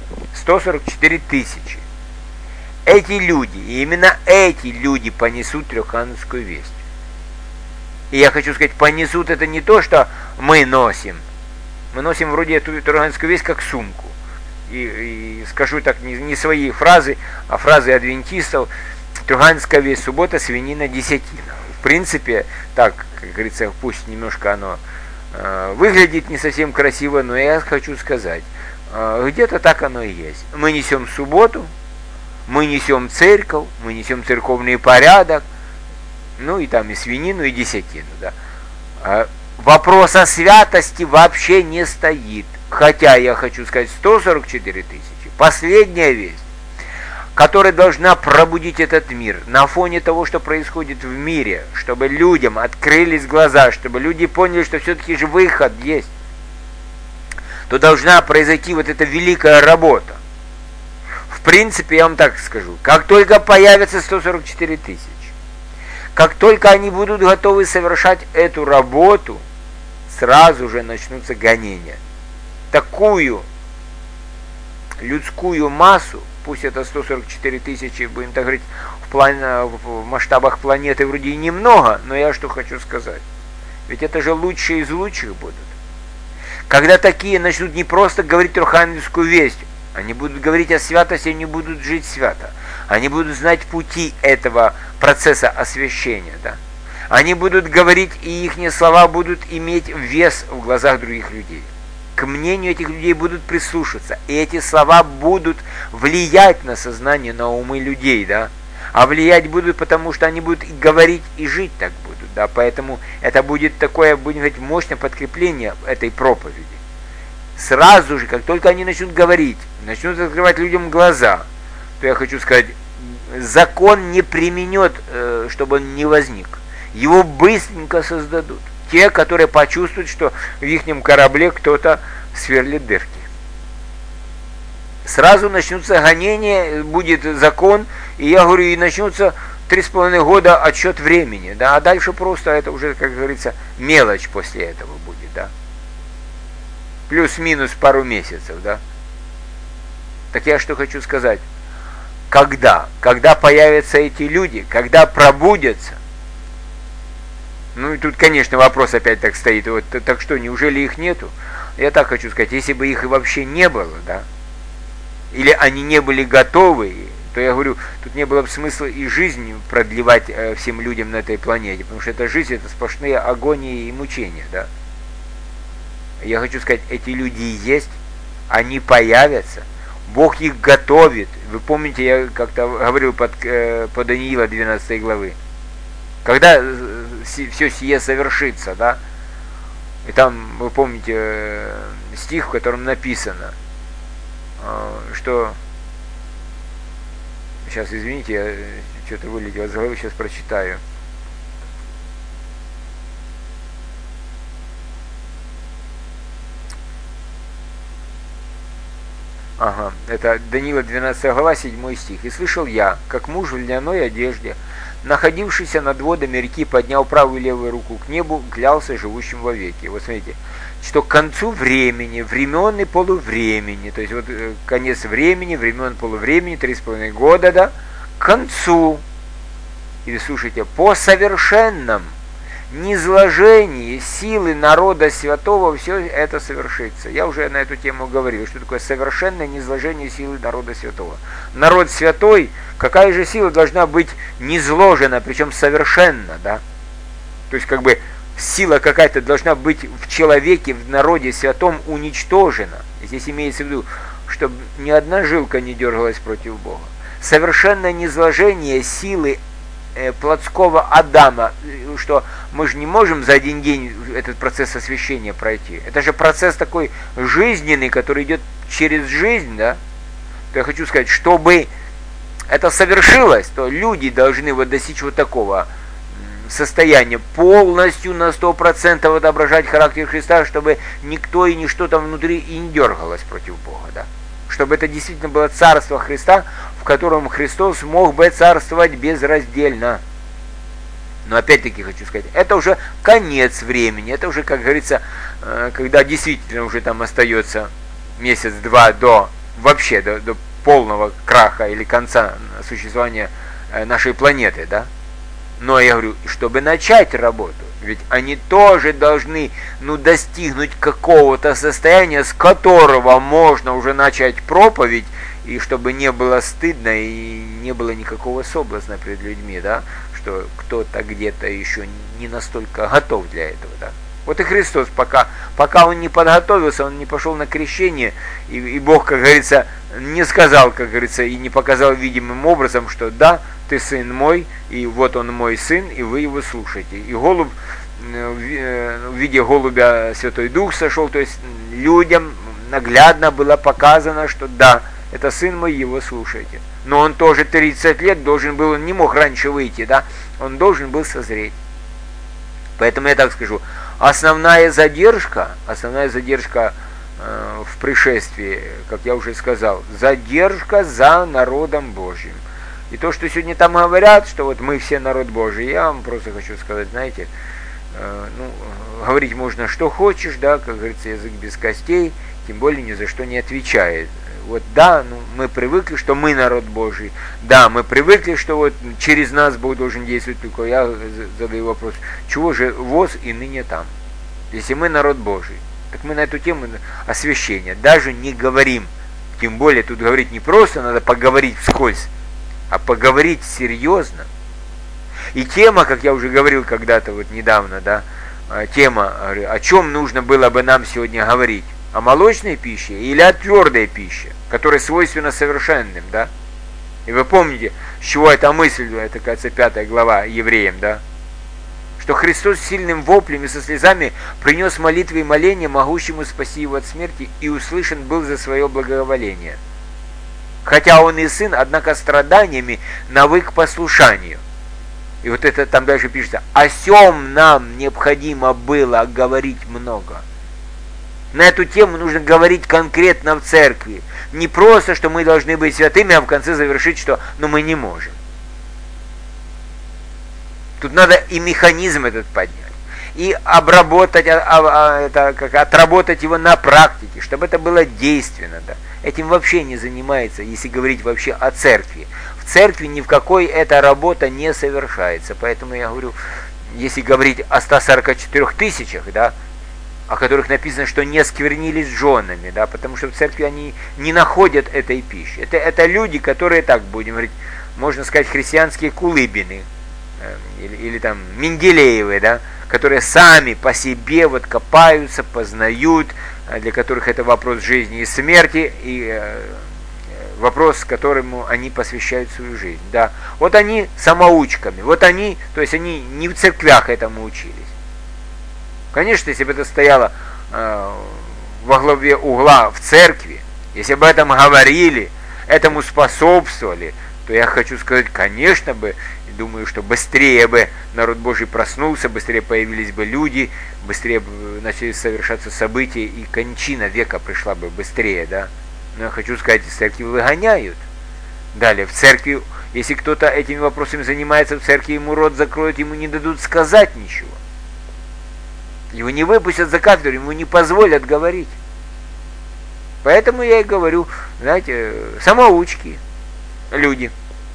Speaker 1: 144 тысячи. Эти люди, и именно эти люди понесут трехангельскую весть. И я хочу сказать, понесут это не то, что мы носим. Мы носим вроде эту трехангельскую весть как сумку. И скажу так, не свои фразы, а фразы адвентистов. Трехангельская весть, суббота, свинина, десятина. В принципе, так, как говорится, пусть немножко оно выглядит не совсем красиво, но я хочу сказать, где-то так оно и есть. Мы несем субботу, мы несем церковь, мы несем церковный порядок, ну и там и свинину, и десятину, да. Вопрос о святости вообще не стоит. Хотя я хочу сказать, 144 тысячи, последняя весть, которая должна пробудить этот мир на фоне того, что происходит в мире, чтобы людям открылись глаза, чтобы люди поняли, что все-таки же выход есть, то должна произойти вот эта великая работа. В принципе, я вам так скажу, как только появятся 144 тысячи, как только они будут готовы совершать эту работу, сразу же начнутся гонения. Такую людскую массу, пусть это 144 тысячи, будем так говорить, в масштабах планеты вроде и немного, но я что хочу сказать. Ведь это же лучшие из лучших будут. Когда такие начнут не просто говорить трехангельскую весть, они будут говорить о святости, они будут жить свято. Они будут знать пути этого процесса освящения. Да? Они будут говорить, и их слова будут иметь вес в глазах других людей. К мнению этих людей будут прислушиваться, и эти слова будут влиять на сознание, на умы людей, да, а влиять будут, потому что они будут и говорить, и жить так будут, да, поэтому это будет такое, будем говорить, мощное подкрепление этой проповеди. Сразу же, как только они начнут говорить, начнут открывать людям глаза, то я хочу сказать, закон не применет, чтобы он не возник, его быстренько создадут. Те, которые почувствуют, что в их корабле кто-то сверлит дырки. Сразу начнутся гонения, будет закон, и я говорю, и начнутся 3,5 года отсчет времени, да, а дальше просто это уже, как говорится, мелочь после этого будет, да. Плюс-минус пару месяцев, да. Так я что хочу сказать. Когда появятся эти люди, когда пробудятся, ну и тут, конечно, вопрос опять так стоит, вот, так что, неужели их нету? Я так хочу сказать, если бы их и вообще не было, да, или они не были готовы, то я говорю, тут не было бы смысла и жизнь продлевать всем людям на этой планете, потому что эта жизнь, это сплошные агонии и мучения, да. Я хочу сказать, эти люди есть, они появятся, Бог их готовит. Вы помните, я как-то говорил по Даниила 12 главы, когда все сие совершится, да, и там, вы помните, стих, в котором написано, что... Сейчас, извините, я что-то вылетело из головы, сейчас прочитаю. Ага, это Даниила 12 глава, 7 стих. «И слышал я, как муж в льняной одежде, находившийся над водами реки, поднял правую и левую руку к небу, клялся живущим вовеки». Вот смотрите, что к концу времени, времен и полувремени, то есть вот конец времени, времен полувремени, 3,5 года, да, к концу, или слушайте, по совершенном низложении силы народа святого все это совершится. Я уже на эту тему говорил, что такое совершенное низложение силы народа святого. Народ святой, какая же сила должна быть низложена, причем совершенно, да? То есть как бы сила какая-то должна быть в человеке, в народе святом уничтожена. Здесь имеется в виду, чтобы ни одна жилка не дергалась против Бога. Совершенное низложение силы плотского Адама, что мы же не можем за один день этот процесс освящения пройти. Это же процесс такой жизненный, который идет через жизнь, да? То я хочу сказать, чтобы это совершилось, то люди должны вот достичь вот такого состояния, полностью на 100% отображать характер Христа, чтобы никто и ничто там внутри и не дергалось против Бога, да? Чтобы это действительно было царство Христа, в котором Христос мог бы царствовать безраздельно. Но опять-таки хочу сказать, это уже конец времени, это уже, как говорится, когда действительно уже там остается месяц-два до вообще до полного краха или конца существования нашей планеты, да? Но я говорю, чтобы начать работу, ведь они тоже должны достигнуть какого-то состояния, с которого можно уже начать проповедь, и чтобы не было стыдно и не было никакого соблазна перед людьми, да, что кто-то где-то еще не настолько готов для этого, да. Вот и Христос, пока он не подготовился, он не пошел на крещение, и Бог, как говорится, не сказал, как говорится, и не показал видимым образом, что да, ты сын мой, и вот он мой сын, и вы его слушаете. И голубь, в виде голубя Святой Дух сошел, то есть людям наглядно было показано, что да, это сын мой, его слушайте. Но он тоже 30 лет должен был, он не мог раньше выйти, да, он должен был созреть. Поэтому я так скажу, основная задержка в пришествии, как я уже сказал, задержка за народом Божьим. И то, что сегодня там говорят, что вот мы все народ Божий, я вам просто хочу сказать, знаете, говорить можно что хочешь, да, как говорится, язык без костей, тем более ни за что не отвечает. Вот да, мы привыкли, что мы народ Божий, да, мы привыкли, что вот через нас Бог должен действовать, только я задаю вопрос, чего же воз и ныне там? Если мы народ Божий, так мы на эту тему освящения даже не говорим, тем более тут говорить не просто, надо поговорить вскользь, а поговорить серьезно. И тема, как я уже говорил когда-то вот недавно, да, тема, о чем нужно было бы нам сегодня говорить, о молочной пище или о твердой пище, которая свойственна совершенным, да? И вы помните, с чего эта мысль, это, кажется, 5 глава Евреям, да? Что Христос сильным воплем и со слезами принес молитвы и моления, могущему спасти его от смерти, и услышан был за свое благоволение. Хотя он и сын, однако страданиями навык к послушанию. И вот это там дальше пишется, о сем нам необходимо было говорить много. На эту тему нужно говорить конкретно в церкви. Не просто, что мы должны быть святыми, а в конце завершить, что мы не можем. Тут надо и механизм этот поднять, и обработать, отработать его на практике, чтобы это было действенно. Да. Этим вообще не занимается, если говорить вообще о церкви. В церкви ни в какой эта работа не совершается. Поэтому я говорю, если говорить о 144 тысячах, да, о которых написано, что не сквернились женами, да, потому что в церкви они не находят этой пищи. Это люди, которые, так будем говорить, можно сказать, христианские кулыбины, или там Менделеевы, да, которые сами по себе вот копаются, познают, для которых это вопрос жизни и смерти, и вопрос, которому они посвящают свою жизнь. Да. Вот они самоучками, вот они, то есть они не в церквях этому учились. Конечно, если бы это стояло во главе угла в церкви, если бы об этом говорили, этому способствовали, то я хочу сказать, конечно бы, думаю, что быстрее бы народ Божий проснулся, быстрее появились бы люди, быстрее бы начали совершаться события, и кончина века пришла бы быстрее, да. Но я хочу сказать, из церкви выгоняют. Далее, в церкви, если кто-то этими вопросами занимается, в церкви ему рот закроют, ему не дадут сказать ничего. Его не выпустят за кафедру, ему не позволят говорить. Поэтому я и говорю, знаете, самоучки люди.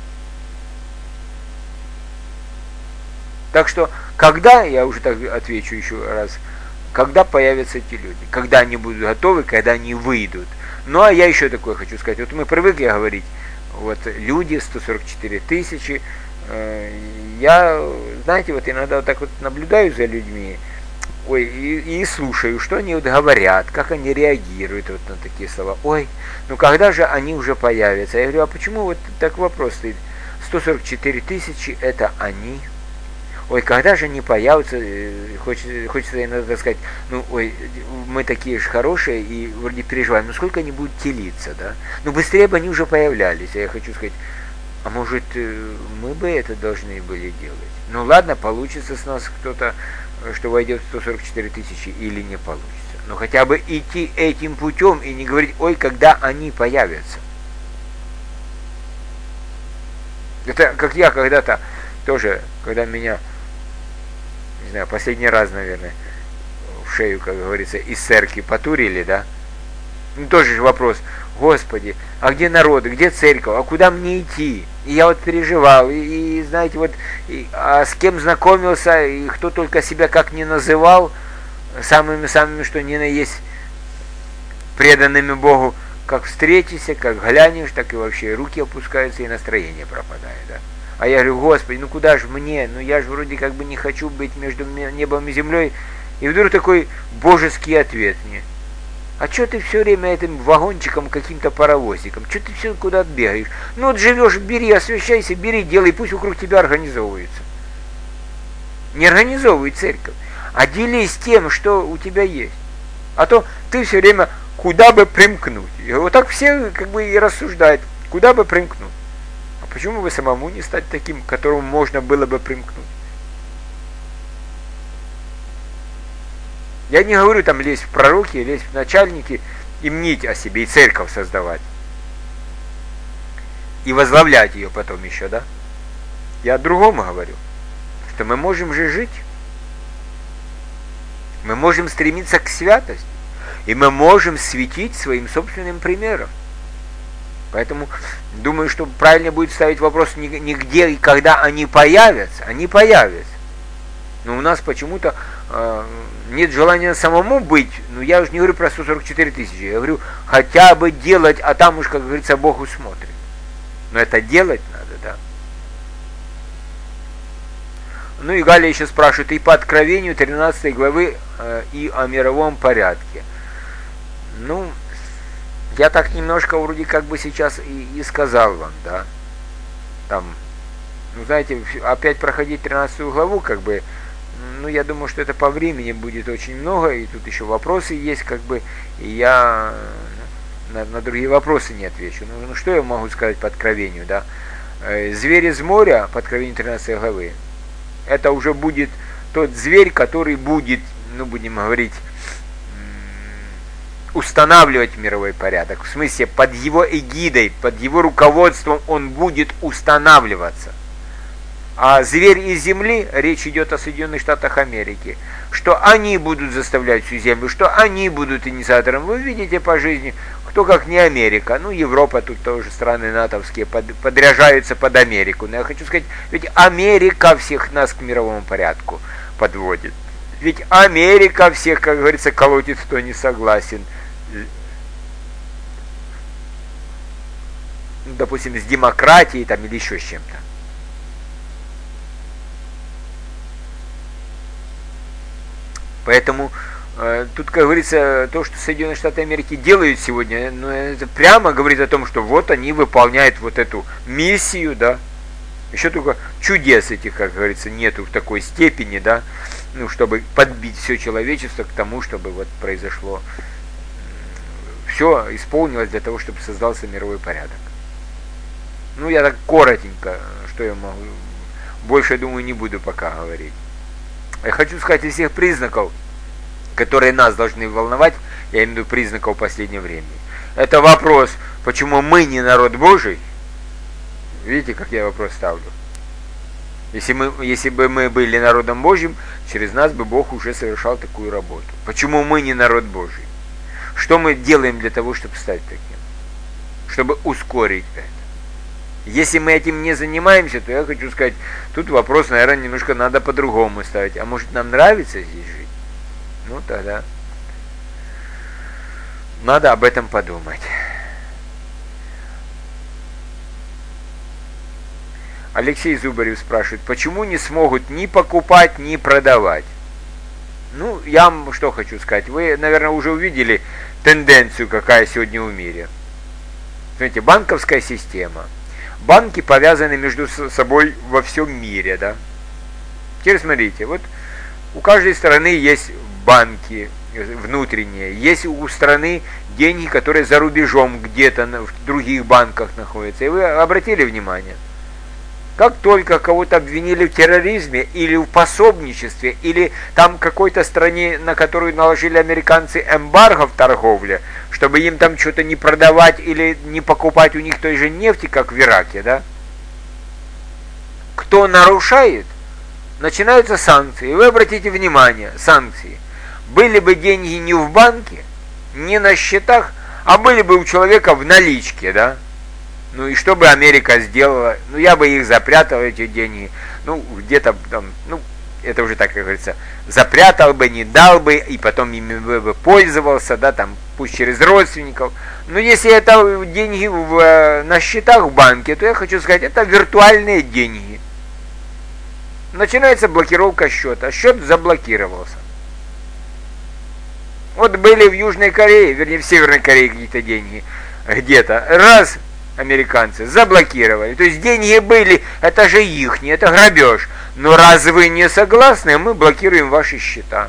Speaker 1: Так что, когда, я уже так отвечу еще раз, когда появятся эти люди, когда они будут готовы, когда они выйдут. Ну, а я еще такое хочу сказать. Вот мы привыкли говорить, вот люди, 144 тысячи, я, знаете, вот иногда вот так вот наблюдаю за людьми, и слушаю, что они вот говорят, как они реагируют вот на такие слова. Ой, ну когда же они уже появятся? Я говорю, а почему вот так вопрос стоит? 144 тысячи это они. Ой, когда же они появятся? Хочется иногда сказать, ну, ой, мы такие же хорошие и вроде переживаем, ну сколько они будут телиться, да? Ну быстрее бы они уже появлялись. А я хочу сказать, а может мы бы это должны были делать? Ну ладно, получится с нас кто-то, что войдет в 144 тысячи, или не получится. Но хотя бы идти этим путем и не говорить, ой, когда они появятся. Это как я когда-то тоже, когда меня, не знаю, последний раз, наверное, в шею, как говорится, из церкви потурили, да, ну, тоже же вопрос, Господи, а где народ, где церковь, а куда мне идти? И я вот переживал, и знаете, вот, а с кем знакомился, и кто только себя как не называл, самыми, что ни на есть, преданными Богу, как встретишься, как глянешь, так и вообще руки опускаются, и настроение пропадает, да. А я говорю, Господи, ну куда же мне, ну я же вроде как бы не хочу быть между небом и землей, и вдруг такой божеский ответ мне. А что ты все время этим вагончиком, каким-то паровозиком? Что ты все куда-то бегаешь? Ну вот живешь, бери, освящайся, бери, делай, пусть вокруг тебя организовывается. Не организовывай церковь, а делись тем, что у тебя есть. А то ты все время куда бы примкнуть. И вот так все как бы и рассуждают, куда бы примкнуть. А почему бы самому не стать таким, к которому можно было бы примкнуть? Я не говорю там лезть в пророки, лезть в начальники и мнить о себе, и церковь создавать. И возглавлять ее потом еще, да? Я о другом говорю. Что мы можем же жить. Мы можем стремиться к святости. И мы можем светить своим собственным примером. Поэтому думаю, что правильно будет ставить вопрос не где и когда они появятся. Они появятся. Но у нас почему-то нет желания самому быть. Ну, я уже не говорю про 144 тысячи. Я говорю, хотя бы делать, а там уж, как говорится, Бог усмотрит. Но это делать надо, да. Ну и Галя еще спрашивает, и по Откровению 13 главы, и о мировом порядке. Ну, я так немножко вроде как бы сейчас и сказал вам, да. Там, ну знаете, опять проходить 13 главу, как бы, ну я думаю, что это по времени будет очень много, и тут еще вопросы есть, как бы, и я на другие вопросы не отвечу. Ну что я могу сказать по Откровению, да. Зверь из моря, по Откровению 13 главы, это уже будет тот зверь, который будет, ну будем говорить, устанавливать мировой порядок. В смысле, под его эгидой, под его руководством он будет устанавливаться. А зверь из земли, речь идет о Соединенных Штатах Америки, что они будут заставлять всю землю, что они будут инициатором. Вы видите по жизни, кто как не Америка. Ну, Европа, тут тоже страны натовские подряжаются под Америку. Но я хочу сказать, ведь Америка всех нас к мировому порядку подводит. Ведь Америка всех, как говорится, колотит, кто не согласен. Допустим, с демократией там, или еще с чем-то. Поэтому тут, как говорится, то, что Соединенные Штаты Америки делают сегодня, ну, это прямо говорит о том, что вот они выполняют вот эту миссию, да. Еще только чудес этих, как говорится, нету в такой степени, да, ну, чтобы подбить все человечество к тому, чтобы вот произошло, все исполнилось для того, чтобы создался мировой порядок. Ну, я так коротенько, что я могу, больше, я думаю, не буду пока говорить. Я хочу сказать, из всех признаков, которые нас должны волновать, я имею в виду признаков последнего времени, это вопрос, почему мы не народ Божий. Видите, как я вопрос ставлю? Если бы мы были народом Божьим, через нас бы Бог уже совершал такую работу. Почему мы не народ Божий? Что мы делаем для того, чтобы стать таким? Чтобы ускорить это. Если мы этим не занимаемся, то я хочу сказать, тут вопрос, наверное, немножко надо по-другому ставить. А может, нам нравится здесь жить? Ну, тогда надо об этом подумать. Алексей Зубарев спрашивает, почему не смогут ни покупать, ни продавать? Ну, я вам что хочу сказать. Вы, наверное, уже увидели тенденцию, какая сегодня в мире. Смотрите, банковская система. Банки повязаны между собой во всем мире, да. Теперь смотрите, вот у каждой страны есть банки внутренние, есть у страны деньги, которые за рубежом где-то в других банках находятся. И вы обратили внимание? Как только кого-то обвинили в терроризме или в пособничестве, или там какой-то стране, на которую наложили американцы эмбарго в торговле, чтобы им там что-то не продавать или не покупать у них той же нефти, как в Ираке, да? Кто нарушает, начинаются санкции. И вы обратите внимание, санкции. Были бы деньги не в банке, не на счетах, а были бы у человека в наличке, да? Ну и что бы Америка сделала? Ну я бы их запрятал, эти деньги. Ну где-то там, ну это уже так, как говорится, запрятал бы, не дал бы, и потом ими бы пользовался, да, там, пусть через родственников. Но если это деньги на счетах в банке, то я хочу сказать, это виртуальные деньги. Начинается блокировка счета, счет заблокировался. Вот были в Южной Корее, вернее в Северной Корее какие-то деньги, где-то, раз американцы заблокировали. То есть деньги были, это же ихние, это грабеж. Но раз вы не согласны, мы блокируем ваши счета.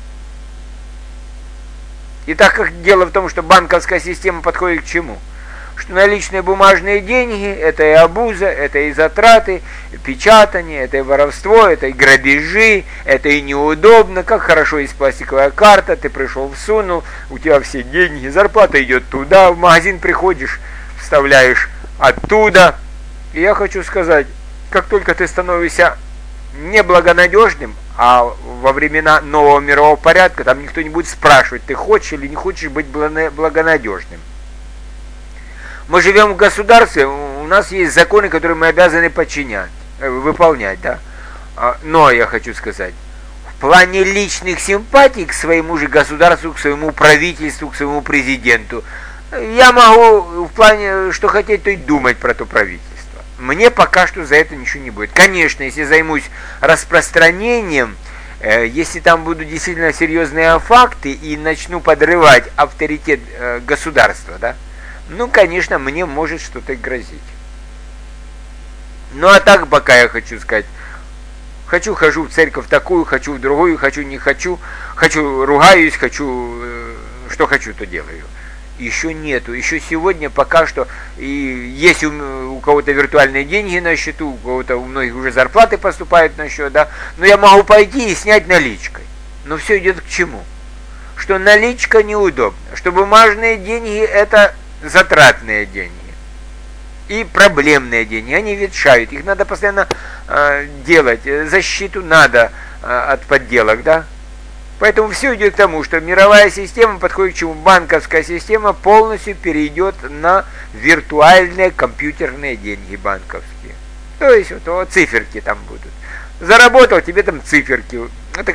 Speaker 1: И так как дело в том, что банковская система подходит к чему? Что наличные бумажные деньги, это и обуза, это и затраты, и печатание, это и воровство, это и грабежи, это и неудобно. Как хорошо есть пластиковая карта, ты пришел, всунул, у тебя все деньги, зарплата идет туда, в магазин приходишь, вставляешь оттуда. И я хочу сказать, как только ты становишься неблагонадежным, а во времена нового мирового порядка там никто не будет спрашивать, ты хочешь или не хочешь быть благонадежным. Мы живем в государстве, у нас есть законы, которые мы обязаны выполнять, да. Но я хочу сказать, в плане личных симпатий к своему же государству, к своему правительству, к своему президенту, я могу в плане, что хотеть, то и думать про то правительство. Мне пока что за это ничего не будет. Конечно, если займусь распространением, если там будут действительно серьезные факты и начну подрывать авторитет государства, да, ну, конечно, мне может что-то грозить. Ну, а так пока я хочу сказать, хочу, хожу в церковь такую, хочу в другую, хочу, не хочу, хочу, ругаюсь, хочу, что хочу, то делаю. Еще нету. Еще сегодня пока что и есть у кого-то виртуальные деньги на счету, у многих уже зарплаты поступают на счет, да. Но я могу пойти и снять наличкой. Но все идет к чему? Что наличка неудобна. Что бумажные деньги это затратные деньги. И проблемные деньги. Они ветшают. Их надо постоянно делать. Защиту надо от подделок, да. Поэтому все идет к тому, что мировая система подходит к чему? Банковская система полностью перейдет на виртуальные компьютерные деньги банковские. То есть вот циферки там будут. Заработал, тебе там циферки. Это как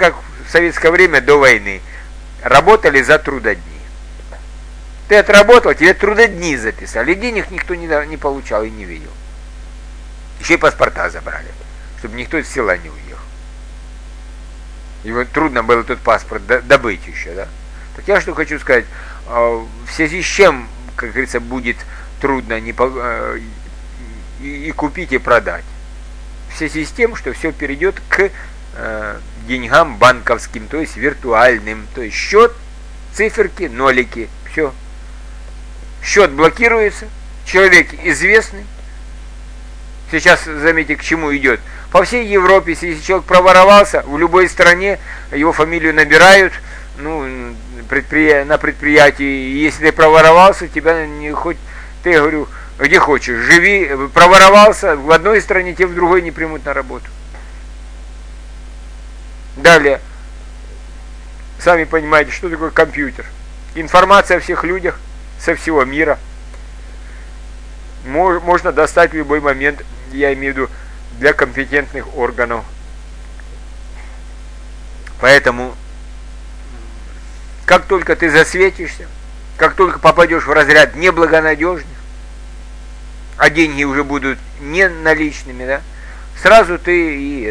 Speaker 1: в советское время до войны работали за трудодни. Ты отработал, тебе трудодни записали, денег никто не получал и не видел. Еще и паспорта забрали, чтобы никто из села не уехал. И вот трудно было этот паспорт добыть еще, да? Так я что хочу сказать, в связи с чем, как говорится, будет трудно и купить, и продать. В связи с тем, что все перейдет к деньгам банковским, то есть виртуальным, то есть счет, циферки, нолики, все. Счет блокируется, человек известный. Сейчас, заметьте, к чему идет. По всей Европе, если человек проворовался, в любой стране его фамилию набирают, ну, на предприятии. Если ты проворовался, тебя не хоть, ты, я говорю, где хочешь, живи, проворовался, в одной стране тебя в другой не примут на работу. Далее, сами понимаете, что такое компьютер. Информация о всех людях со всего мира можно достать в любой момент, я имею в виду, для компетентных органов. Поэтому, как только ты засветишься, как только попадешь в разряд неблагонадежных, а деньги уже будут не наличными, да, сразу ты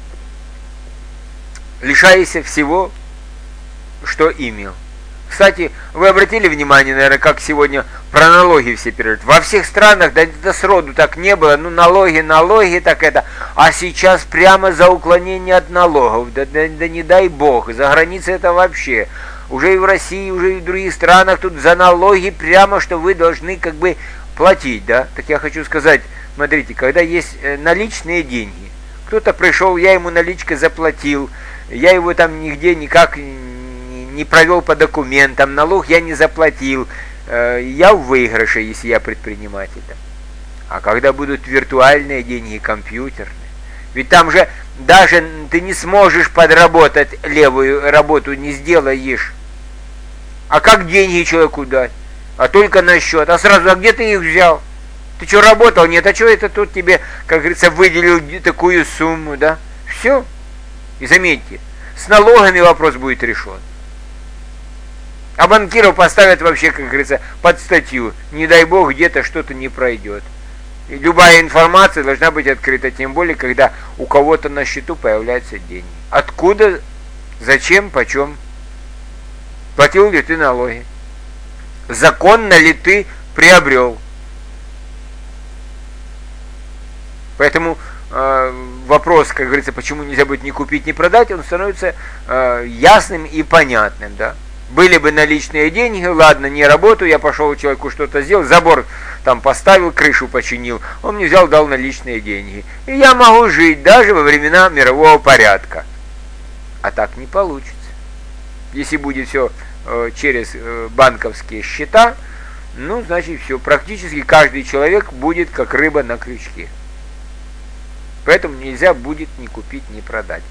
Speaker 1: лишаешься всего, что имел. Кстати, вы обратили внимание, наверное, как сегодня про налоги все переживают. Во всех странах, да сроду так не было, ну налоги, так это. А сейчас прямо за уклонение от налогов, да не дай бог, за границей это вообще. Уже и в России, уже и в других странах тут за налоги прямо, что вы должны как бы платить, да. Так я хочу сказать, смотрите, когда есть наличные деньги, кто-то пришел, я ему наличкой заплатил, я его там нигде никак не провел по документам, налог я не заплатил, я в выигрыше, если я предприниматель. Да? А когда будут виртуальные деньги, компьютерные, ведь там же даже ты не сможешь подработать левую работу, не сделаешь. А как деньги человеку дать? А только на счет. А сразу, а где ты их взял? Ты что, работал? Нет, а что это тут тебе, как говорится, выделил такую сумму, да? Все. И заметьте, с налогами вопрос будет решен. А банкиров поставят вообще, как говорится, под статью. Не дай бог, где-то что-то не пройдет. И любая информация должна быть открыта, тем более, когда у кого-то на счету появляются деньги. Откуда, зачем, почем? Платил ли ты налоги? Законно ли ты приобрел? Поэтому вопрос, как говорится, почему нельзя будет ни купить, ни продать, он становится ясным и понятным, да? Были бы наличные деньги, ладно, не работаю, я пошел человеку что-то сделал, забор там поставил, крышу починил, он мне взял, дал наличные деньги. И я могу жить даже во времена мирового порядка. А так не получится. Если будет все через банковские счета, ну, значит, все, практически каждый человек будет как рыба на крючке. Поэтому нельзя будет ни купить, ни продать.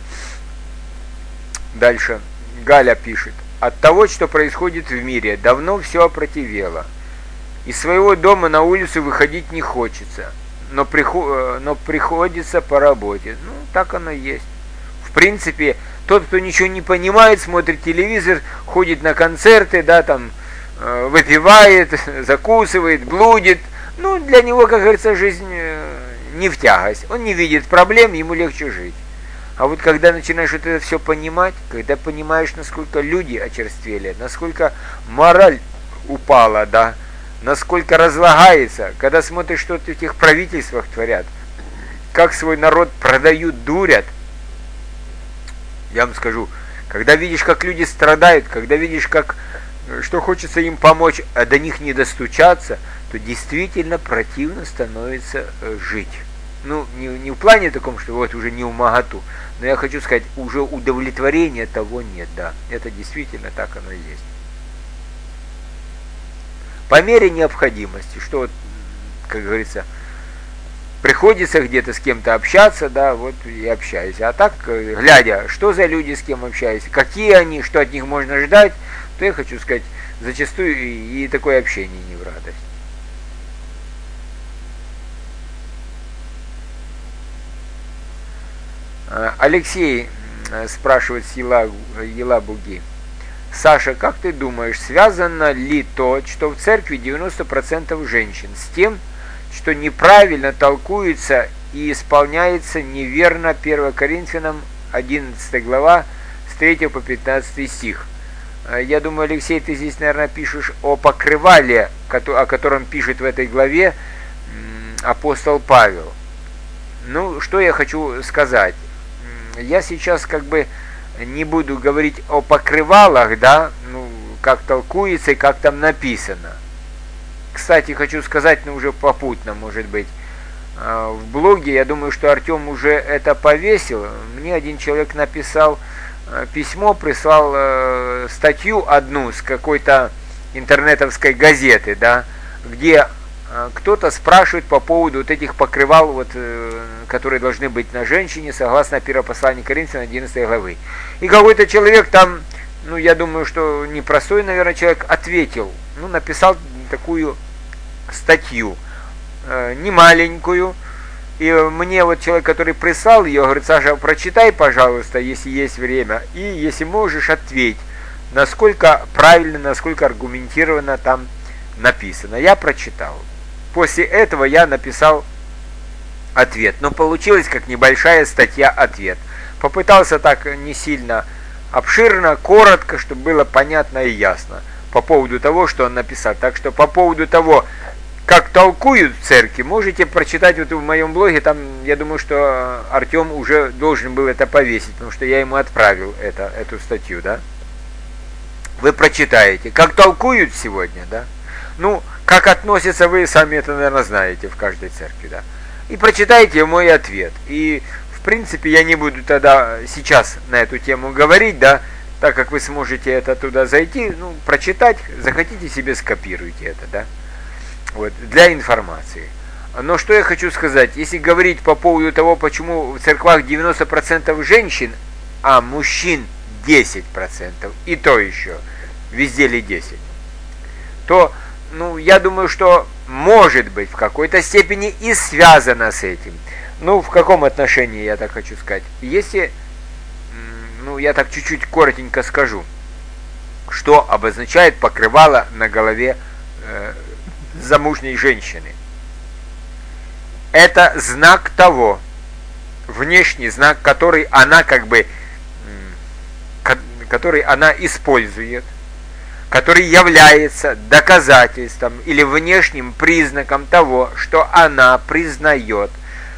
Speaker 1: Дальше. Галя пишет. От того, что происходит в мире, давно все опротивело. Из своего дома на улицу выходить не хочется, но приходится по работе. Ну, так оно есть. В принципе, тот, кто ничего не понимает, смотрит телевизор, ходит на концерты, да, там, выпивает, закусывает, блудит. Ну, для него, как говорится, жизнь не в тягость. Он не видит проблем, ему легче жить. А вот когда начинаешь это все понимать, когда понимаешь, насколько люди очерствели, насколько мораль упала, да, насколько разлагается, когда смотришь, что в этих правительствах творят, как свой народ продают, дурят, я вам скажу, когда видишь, как люди страдают, когда видишь, как, что хочется им помочь, а до них не достучаться, то действительно противно становится жить. Ну, не в плане таком, что вот уже не умоготу, но я хочу сказать, уже удовлетворения того нет, да. Это действительно так оно и есть. По мере необходимости, что, как говорится, приходится где-то с кем-то общаться, да, вот и общаюсь. А так, глядя, что за люди, с кем общаюсь, какие они, что от них можно ждать, то я хочу сказать, зачастую и такое общение не в радость. Алексей спрашивает Елабуги. Саша, как ты думаешь, связано ли то, что в церкви 90% женщин, с тем, что неправильно толкуется и исполняется неверно 1 Коринфянам 11 глава с 3 по 15 стих? Я думаю, Алексей, ты здесь, наверное, пишешь о покрывале, о котором пишет в этой главе апостол Павел. Ну, что я хочу сказать? Я сейчас как бы не буду говорить о покрывалах, да, ну, как толкуется и как там написано. Кстати, хочу сказать, ну, уже попутно, может быть, в блоге, я думаю, что Артем уже это повесил. Мне один человек написал письмо, прислал статью одну с какой-то интернетовской газеты, да, где кто-то спрашивает по поводу вот этих покрывал, вот, которые должны быть на женщине, согласно 1 посланию Коринфянам 11 главы. И какой-то человек там, ну, я думаю, что непростой, наверное, человек, ответил, ну, написал такую статью, не маленькую. И мне вот человек, который прислал ее, говорит: Саша, прочитай, пожалуйста, если есть время, и если можешь, ответь, насколько правильно, насколько аргументированно там написано. Я прочитал. После этого я написал ответ. Но получилась как небольшая статья-ответ. Попытался так не сильно обширно, коротко, чтобы было понятно и ясно по поводу того, что он написал. Так что по поводу того, как толкуют в церкви, можете прочитать вот в моем блоге. Там, я думаю, что Артем уже должен был это повесить, потому что я ему отправил эту статью, да. Вы прочитаете, как толкуют сегодня, да. Ну, как относятся, вы сами это, наверное, знаете в каждой церкви, да. И прочитайте мой ответ. И, в принципе, я не буду тогда сейчас на эту тему говорить, да, так как вы сможете это туда зайти, ну, прочитать, захотите себе, скопируйте это, да. Вот, для информации. Но что я хочу сказать, если говорить по поводу того, почему в церквах 90% женщин, а мужчин 10%, и то еще, везде ли 10%, то, ну, я думаю, что может быть в какой-то степени и связано с этим. Ну, в каком отношении, я так хочу сказать. Если, ну, я так чуть-чуть коротенько скажу, что обозначает покрывало на голове замужней женщины. Это знак того, внешний знак, который она как бы, который она использует, который является доказательством или внешним признаком того, что она признает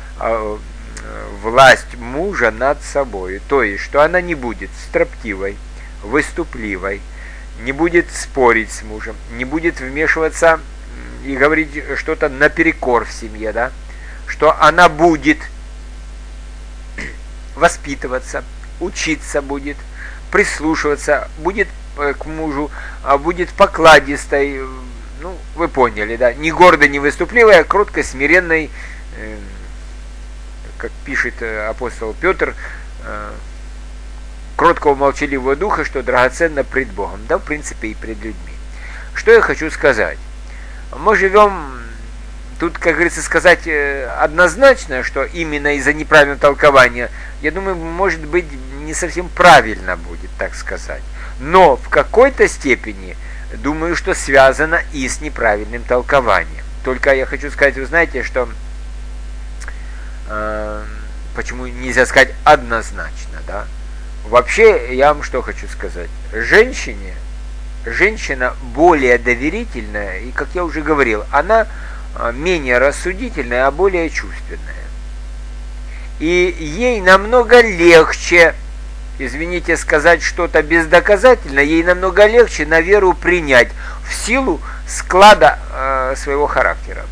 Speaker 1: власть мужа над собой. То есть, что она не будет строптивой, выступливой, не будет спорить с мужем, не будет вмешиваться и говорить что-то наперекор в семье, да, что она будет воспитываться, учиться будет, прислушиваться, будет к мужу, будет покладистой, ну, вы поняли, да, не гордой, не выступливой, а кроткой, смиренной, как пишет апостол Петр, кроткого молчаливого духа, что драгоценно пред Богом, да, в принципе, и пред людьми. Что я хочу сказать? Мы живем, тут, как говорится, сказать однозначно, что именно из-за неправильного толкования, я думаю, может быть, не совсем правильно будет, так сказать. Но в какой-то степени, думаю, что связано и с неправильным толкованием. Только я хочу сказать, вы знаете, что почему нельзя сказать однозначно, да? Вообще, я вам что хочу сказать. Женщина более доверительная, и, как я уже говорил, она менее рассудительная, а более чувственная. И ей намного легче, извините, сказать что-то бездоказательно, ей намного легче на веру принять в силу склада своего характера.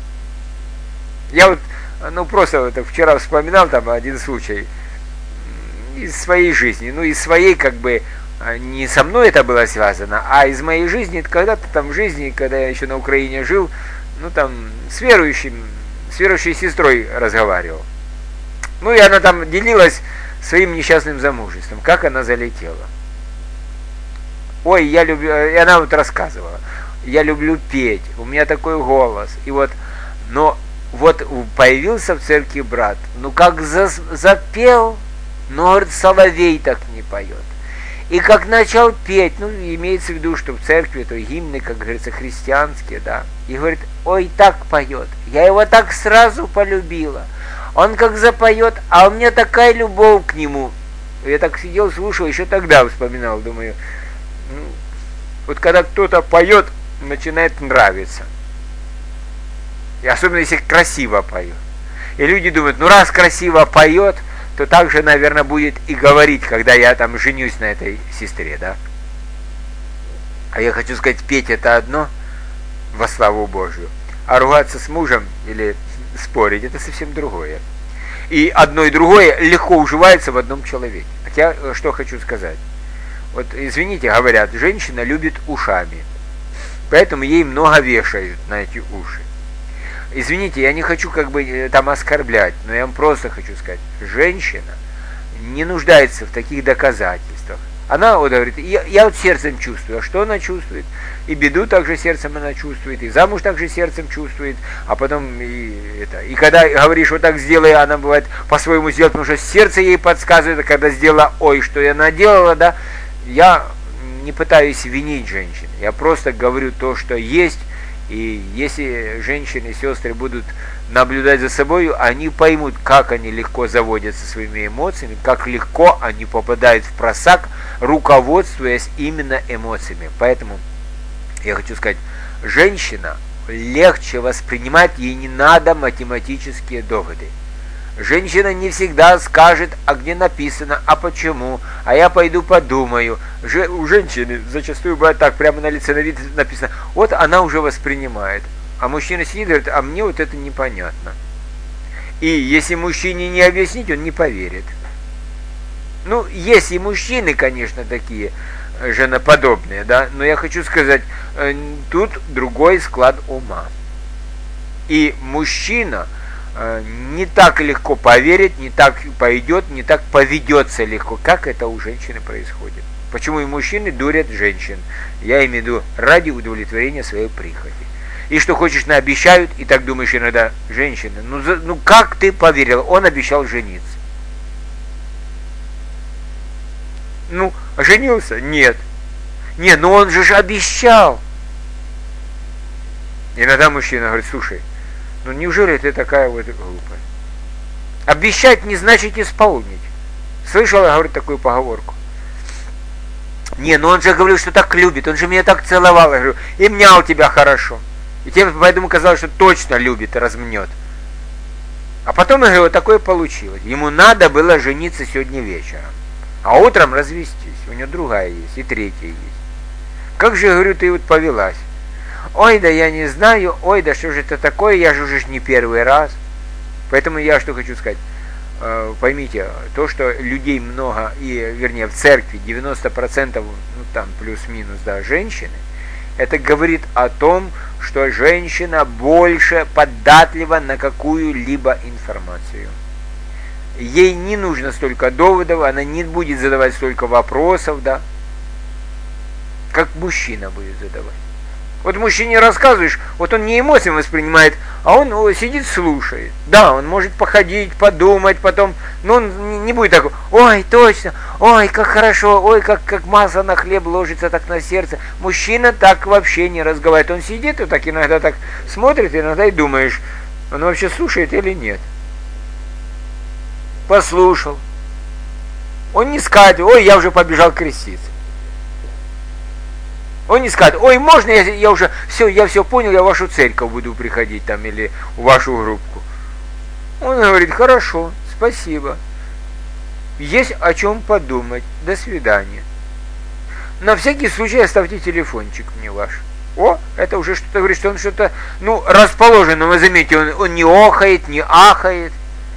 Speaker 1: Я вот, ну, просто вот вчера вспоминал там один случай из своей жизни, ну, из своей, как бы, не со мной это было связано, а из моей жизни, когда-то там в жизни, когда я еще на Украине жил, ну, там, с верующей сестрой разговаривал. Ну, и она там делилась своим несчастным замужеством, как она залетела. Ой, я люблю, и она вот рассказывала, я люблю петь, у меня такой голос, и вот, но вот появился в церкви брат, ну, как запел, Но, говорит, соловей так не поет. И как начал петь, ну, имеется в виду, что в церкви это гимны, как говорится, христианские, да. И говорит, ой, так поет. Я его так сразу полюбила. Он как запоет, а у меня такая любовь к нему. Я так сидел, слушал, еще тогда вспоминал, думаю, ну, вот когда кто-то поет, начинает нравиться. И особенно если красиво поет. И люди думают, ну раз красиво поет, то так же, наверное, будет и говорить, когда я там женюсь на этой сестре, да? А я хочу сказать, петь это одно, во славу Божью, а ругаться с мужем или спорить, это совсем другое. И одно и другое легко уживается в одном человеке. Так я что хочу сказать. Вот, извините, говорят, женщина любит ушами, поэтому ей много вешают на эти уши. Извините, я не хочу как бы там оскорблять, но я вам просто хочу сказать, женщина не нуждается в таких доказательствах. Она вот говорит, я вот сердцем чувствую. А что она чувствует? И беду также сердцем она чувствует, и замуж также сердцем чувствует, а потом и когда говоришь, вот так сделай, она бывает по-своему сделает, потому что сердце ей подсказывает, а когда сделала, ой, что я наделала, да, я не пытаюсь винить женщин, я просто говорю то, что есть. И если женщины и сестры будут наблюдать за собой, они поймут, как они легко заводятся своими эмоциями, как легко они попадают в просак, руководствуясь именно эмоциями. Поэтому я хочу сказать, женщина легче воспринимать, ей не надо математические доводы. Женщина не всегда скажет, а где написано, а почему, а я пойду подумаю. У женщины зачастую бывает так, прямо на лице на вид написано, вот она уже воспринимает. А мужчина сидит и говорит, а мне вот это непонятно. И если мужчине не объяснить, он не поверит. Ну, есть и мужчины, конечно, такие женоподобные, да, но я хочу сказать, тут другой склад ума. И мужчина не так легко поверит, не так пойдет, не так поведется легко, как это у женщины происходит. Почему и мужчины дурят женщин? Я имею в виду ради удовлетворения своей прихоти. И что хочешь наобещают, и так думаешь иногда, женщина, ну как ты поверил? Он обещал жениться. Ну, женился? Нет. Нет, ну он же обещал. Иногда мужчина говорит, слушай, ну неужели ты такая вот глупая? Обещать не значит исполнить. Слышала, говорит, такую поговорку? Не, ну он же говорил, что так любит, он же меня так целовал. Я говорю, и мял тебя хорошо. И тебе поэтому казалось, что точно любит и размнет. А потом, я говорю, вот такое получилось. Ему надо было жениться сегодня вечером. А утром развестись. У него другая есть, и третья есть. Как же, говорю, ты вот повелась? Ой, да я не знаю, ой, да что же это такое, я же уже не первый раз. Поэтому я что хочу сказать, поймите, то, что людей много, и, вернее, в церкви 90%, ну там плюс-минус, да, женщины, это говорит о том, что женщина больше податлива на какую-либо информацию. Ей не нужно столько доводов, она не будет задавать столько вопросов, да, как мужчина будет задавать. Вот мужчине рассказываешь, вот он не эмоциями воспринимает, а он сидит, слушает. Да, он может походить, подумать, потом, но он не будет так, ой, точно, ой, как хорошо, ой, как масло на хлеб ложится так на сердце. Мужчина так вообще не разговаривает. Он сидит и так иногда так смотрит, иногда и думаешь, он вообще слушает или нет. Послушал. Он не скажет, ой, я уже побежал креститься. Он не скажет, ой, можно я уже все, я все понял, я в вашу церковь буду приходить там или в вашу группку. Он говорит, хорошо, спасибо. Есть о чем подумать. До свидания. На всякий случай оставьте телефончик мне ваш. О, это уже что-то говорит, что он что-то, ну, расположено, вы заметите, он не охает, не ахает.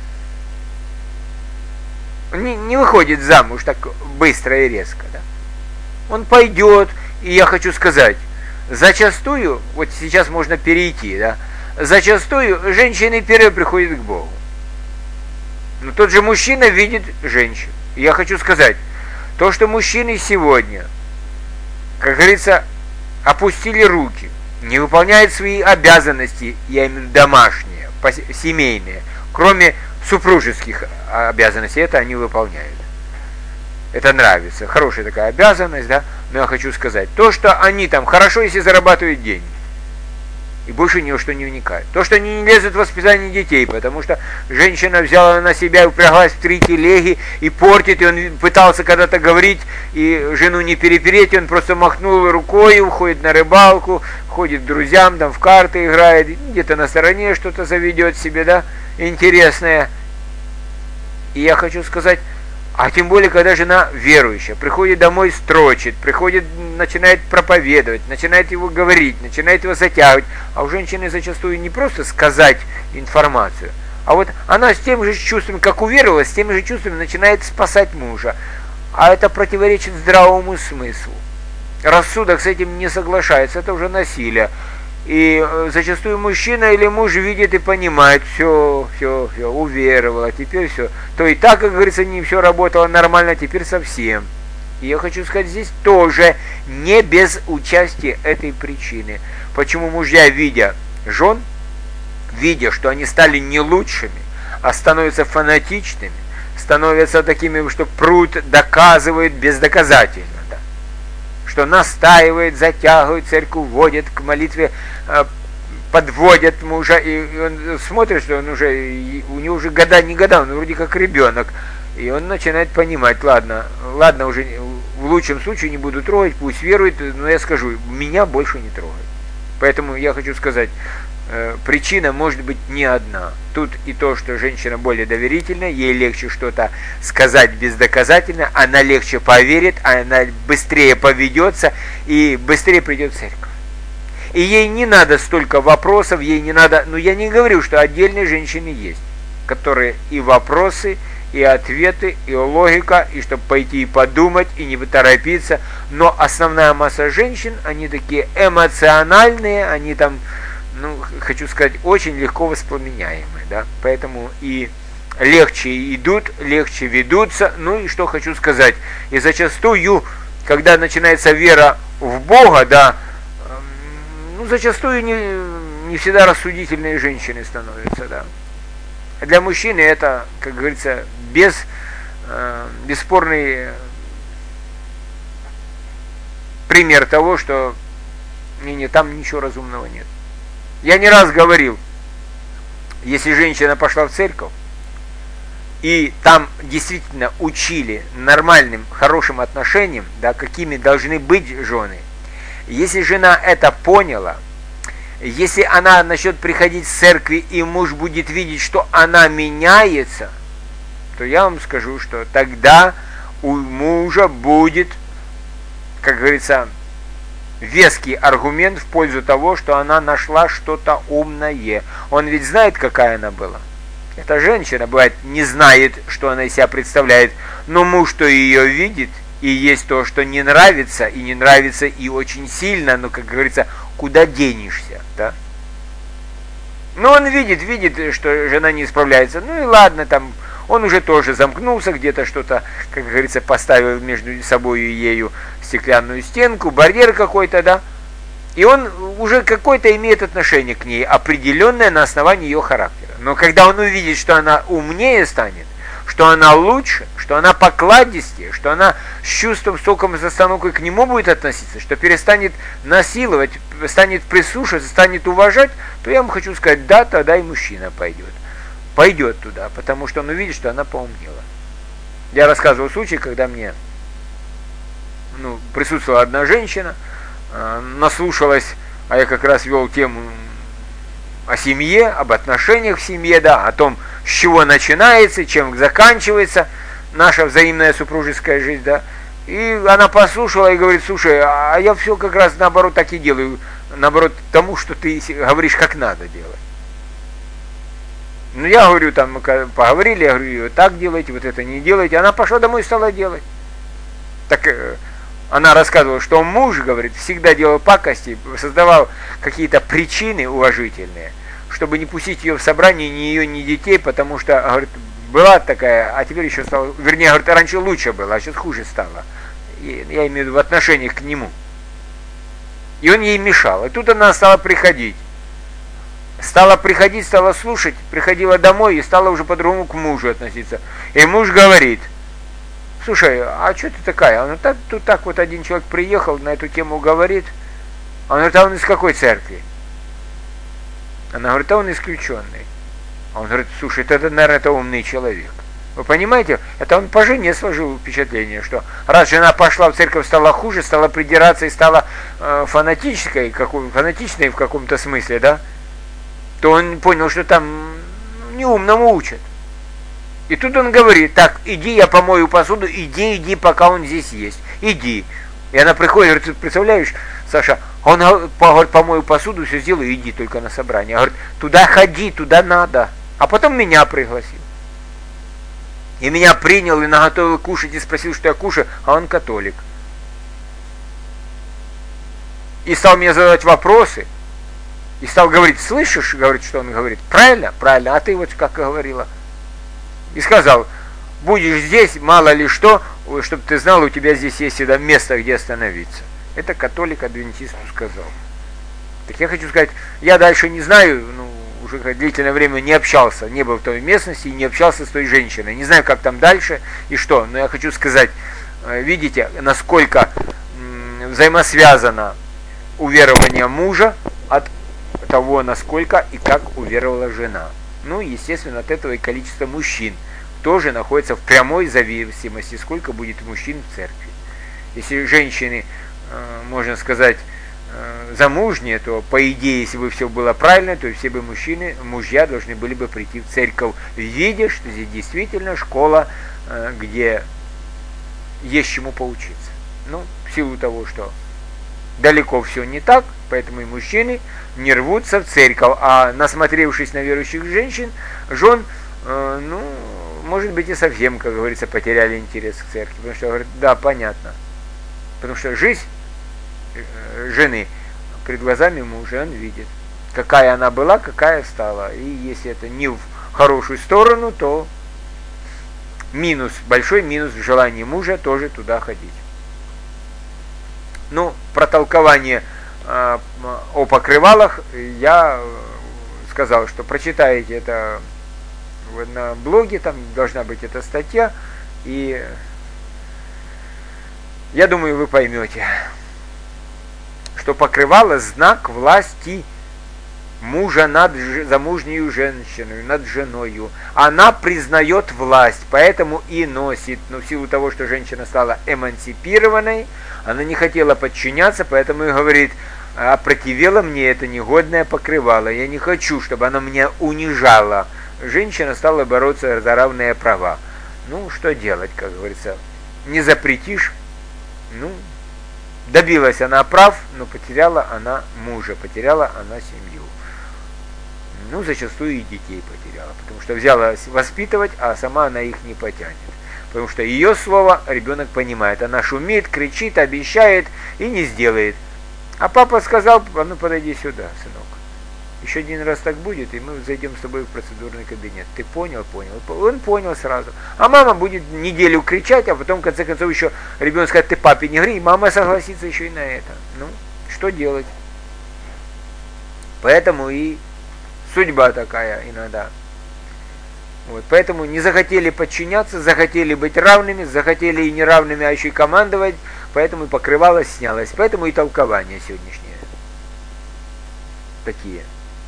Speaker 1: Он не выходит замуж так быстро и резко, да. Он пойдет. И я хочу сказать, зачастую, вот сейчас можно перейти, да, зачастую женщины первые приходят к Богу. Но тот же мужчина видит женщин. И я хочу сказать, то, что мужчины сегодня, как говорится, опустили руки, не выполняют свои обязанности, я имею в виду домашние, семейные, кроме супружеских обязанностей, это они выполняют. Это нравится. Хорошая такая обязанность, да? Но я хочу сказать, то, что они там хорошо, если зарабатывают деньги. И больше ни во что не вникают. То, что они не лезут в воспитание детей, потому что женщина взяла на себя и упряглась в 3 телеги и портит, и он пытался когда-то говорить, и жену не перепереть, и он просто махнул рукой, уходит на рыбалку, ходит к друзьям, там в карты играет, где-то на стороне что-то заведет себе, да, интересное. И я хочу сказать, а тем более, когда жена верующая, приходит домой, строчит, приходит, начинает проповедовать, начинает его говорить, начинает его затягивать. А у женщины зачастую не просто сказать информацию, а вот она с тем же чувством, как уверовала, с теми же чувствами начинает спасать мужа. А это противоречит здравому смыслу. Рассудок с этим не соглашается, это уже насилие. И зачастую мужчина или муж видит и понимает, все, уверовала, теперь все. То и так, как говорится, не все работало нормально, теперь совсем. И я хочу сказать, здесь тоже не без участия этой причины. Почему мужья, видя жен, видя, что они стали не лучшими, а становятся фанатичными, становятся такими, что прут, доказывают бездоказательно. Что настаивает, затягивает, церковь вводит к молитве, подводят мужа, и он смотрит, что он уже, у него уже не года, он вроде как ребенок, и он начинает понимать, ладно, уже в лучшем случае не буду трогать, пусть верует, но я скажу, меня больше не трогает. Поэтому я хочу сказать, причина может быть не одна. Тут и то, что женщина более доверительная, ей легче что-то сказать бездоказательно, она легче поверит, она быстрее поведется и быстрее придет в церковь. И ей не надо столько вопросов, ей не надо, я не говорю, что отдельные женщины есть, которые и вопросы, и ответы, и логика, и чтобы пойти и подумать, и не поторопиться, но основная масса женщин, они такие эмоциональные, они там, хочу сказать, очень легко воспламеняемые, да, поэтому и легче идут, легче ведутся, и что хочу сказать, и зачастую, когда начинается вера в Бога, да, зачастую не всегда рассудительные женщины становятся, да. Для мужчины это, как говорится, бесспорный пример того, что там ничего разумного нет. Я не раз говорил, если женщина пошла в церковь, и там действительно учили нормальным, хорошим отношениям, да, какими должны быть жены, если жена это поняла, если она начнет приходить в церкви, и муж будет видеть, что она меняется, то я вам скажу, что тогда у мужа будет, как говорится, веский аргумент в пользу того, что она нашла что-то умное. Он ведь знает, какая она была. Эта женщина, бывает, не знает, что она из себя представляет, но муж-то ее видит, и есть то, что не нравится, и очень сильно, но, как говорится, куда денешься, да? Но он видит, что жена не справляется, и ладно, там, он уже тоже замкнулся, где-то что-то, как говорится, поставил между собой и ею стеклянную стенку, барьер какой-то, да, и он уже какое-то имеет отношение к ней, определенное на основании ее характера. Но когда он увидит, что она умнее станет, что она лучше, что она покладистее, что она с чувством, соком и застановкой к нему будет относиться, что перестанет насиловать, станет прислушиваться, станет уважать, то я вам хочу сказать, да, тогда и мужчина пойдет. Пойдет туда, потому что он увидит, что она поумнела. Я рассказывал случай, когда мне присутствовала одна женщина, наслушалась, а я как раз вел тему о семье, об отношениях в семье, да, о том, с чего начинается, чем заканчивается наша взаимная супружеская жизнь, да. И она послушала и говорит, слушай, а я все как раз наоборот так и делаю, наоборот тому, что ты говоришь, как надо делать. Я говорю, там мы поговорили, я говорю, вот так делайте, вот это не делайте. Она пошла домой и стала делать. Так она рассказывала, что муж, говорит, всегда делал пакости, создавал какие-то причины уважительные, чтобы не пустить ее в собрание, ни ее, ни детей, потому что, говорит, была такая, а теперь еще стало, вернее, говорит, раньше лучше было, а сейчас хуже стало. Я имею в виду в отношениях к нему. И он ей мешал. И тут она стала приходить стала приходить, стала слушать, приходила домой и стала уже по-другому к мужу относиться. И муж говорит: слушай, а что ты такая? Он так, тут так вот один человек приехал, на эту тему говорит. Он говорит: а он из какой церкви? Она говорит: а он исключенный. Он говорит: слушай, это, наверное, это умный человек. Вы понимаете, это он по жене сложил впечатление, что раз жена пошла в церковь, стала хуже, стала придираться и стала фанатичной в каком-то смысле, да, то он понял, что там неумному учат. И тут он говорит: так, иди, я помою посуду, иди, пока он здесь есть, иди. И она приходит, говорит: представляешь, Саша, он говорит: помою посуду, все сделаю, иди только на собрание. Говорит: туда ходи, туда надо. А потом меня пригласил. И меня принял, и наготовил кушать, и спросил, что я кушаю, а он католик. И стал мне задавать вопросы, и стал говорить: слышишь, говорит, что он говорит? Правильно? Правильно. А ты вот как говорила? И сказал: будешь здесь, мало ли что, чтобы ты знал, у тебя здесь есть всегда место, где остановиться. Это католик адвентисту сказал. Так я хочу сказать, я дальше не знаю, уже длительное время не общался, не был в той местности и не общался с той женщиной. Не знаю, как там дальше и что, но я хочу сказать, видите, насколько взаимосвязано уверование мужа от того, насколько и как уверовала жена. Ну, естественно, от этого и количество мужчин тоже находится в прямой зависимости, сколько будет мужчин в церкви. Если женщины, можно сказать, замужние, то по идее, если бы все было правильно, то все бы мужья должны были бы прийти в церковь, видя, что здесь действительно школа, где есть чему поучиться. Ну, в силу того, что далеко все не так, поэтому и мужчины не рвутся в церковь, а насмотревшись на верующих жен, может быть, и совсем, как говорится, потеряли интерес к церкви. Потому что, говорят, да, понятно. Потому что жизнь жены пред глазами мужа он видит, какая она была, какая стала. И если это не в хорошую сторону, то минус, большой минус в желании мужа тоже туда ходить. Ну, про толкование о покрывалах я сказал, что прочитаете это на блоге, там должна быть эта статья, и я думаю, вы поймете, что покрывало знак власти мужа над замужней женщиной, над женою. Она признает власть, поэтому и носит. Но в силу того, что женщина стала эмансипированной, она не хотела подчиняться, поэтому и говорит: опротивело мне это негодное покрывало. Я не хочу, чтобы оно меня унижало. Женщина стала бороться за равные права. Ну, что делать, как говорится, не запретишь. Ну, добилась она прав, но потеряла она мужа, потеряла она семью. Ну, зачастую и детей потеряла, потому что взялась воспитывать, а сама она их не потянет. Потому что ее слово ребенок понимает. Она шумит, кричит, обещает и не сделает. А папа сказал: ну подойди сюда, сынок. Еще один раз так будет, и мы зайдем с тобой в процедурный кабинет. Ты понял? Понял. Он понял сразу. А мама будет неделю кричать, а потом, в конце концов, еще ребенок скажет: ты папе не говори, и мама согласится еще и на это. Ну, что делать? Поэтому и судьба такая иногда. Вот, поэтому не захотели подчиняться, захотели быть равными, захотели и неравными, а еще и командовать, поэтому и покрывало снялось. Поэтому и толкования сегодняшние такие.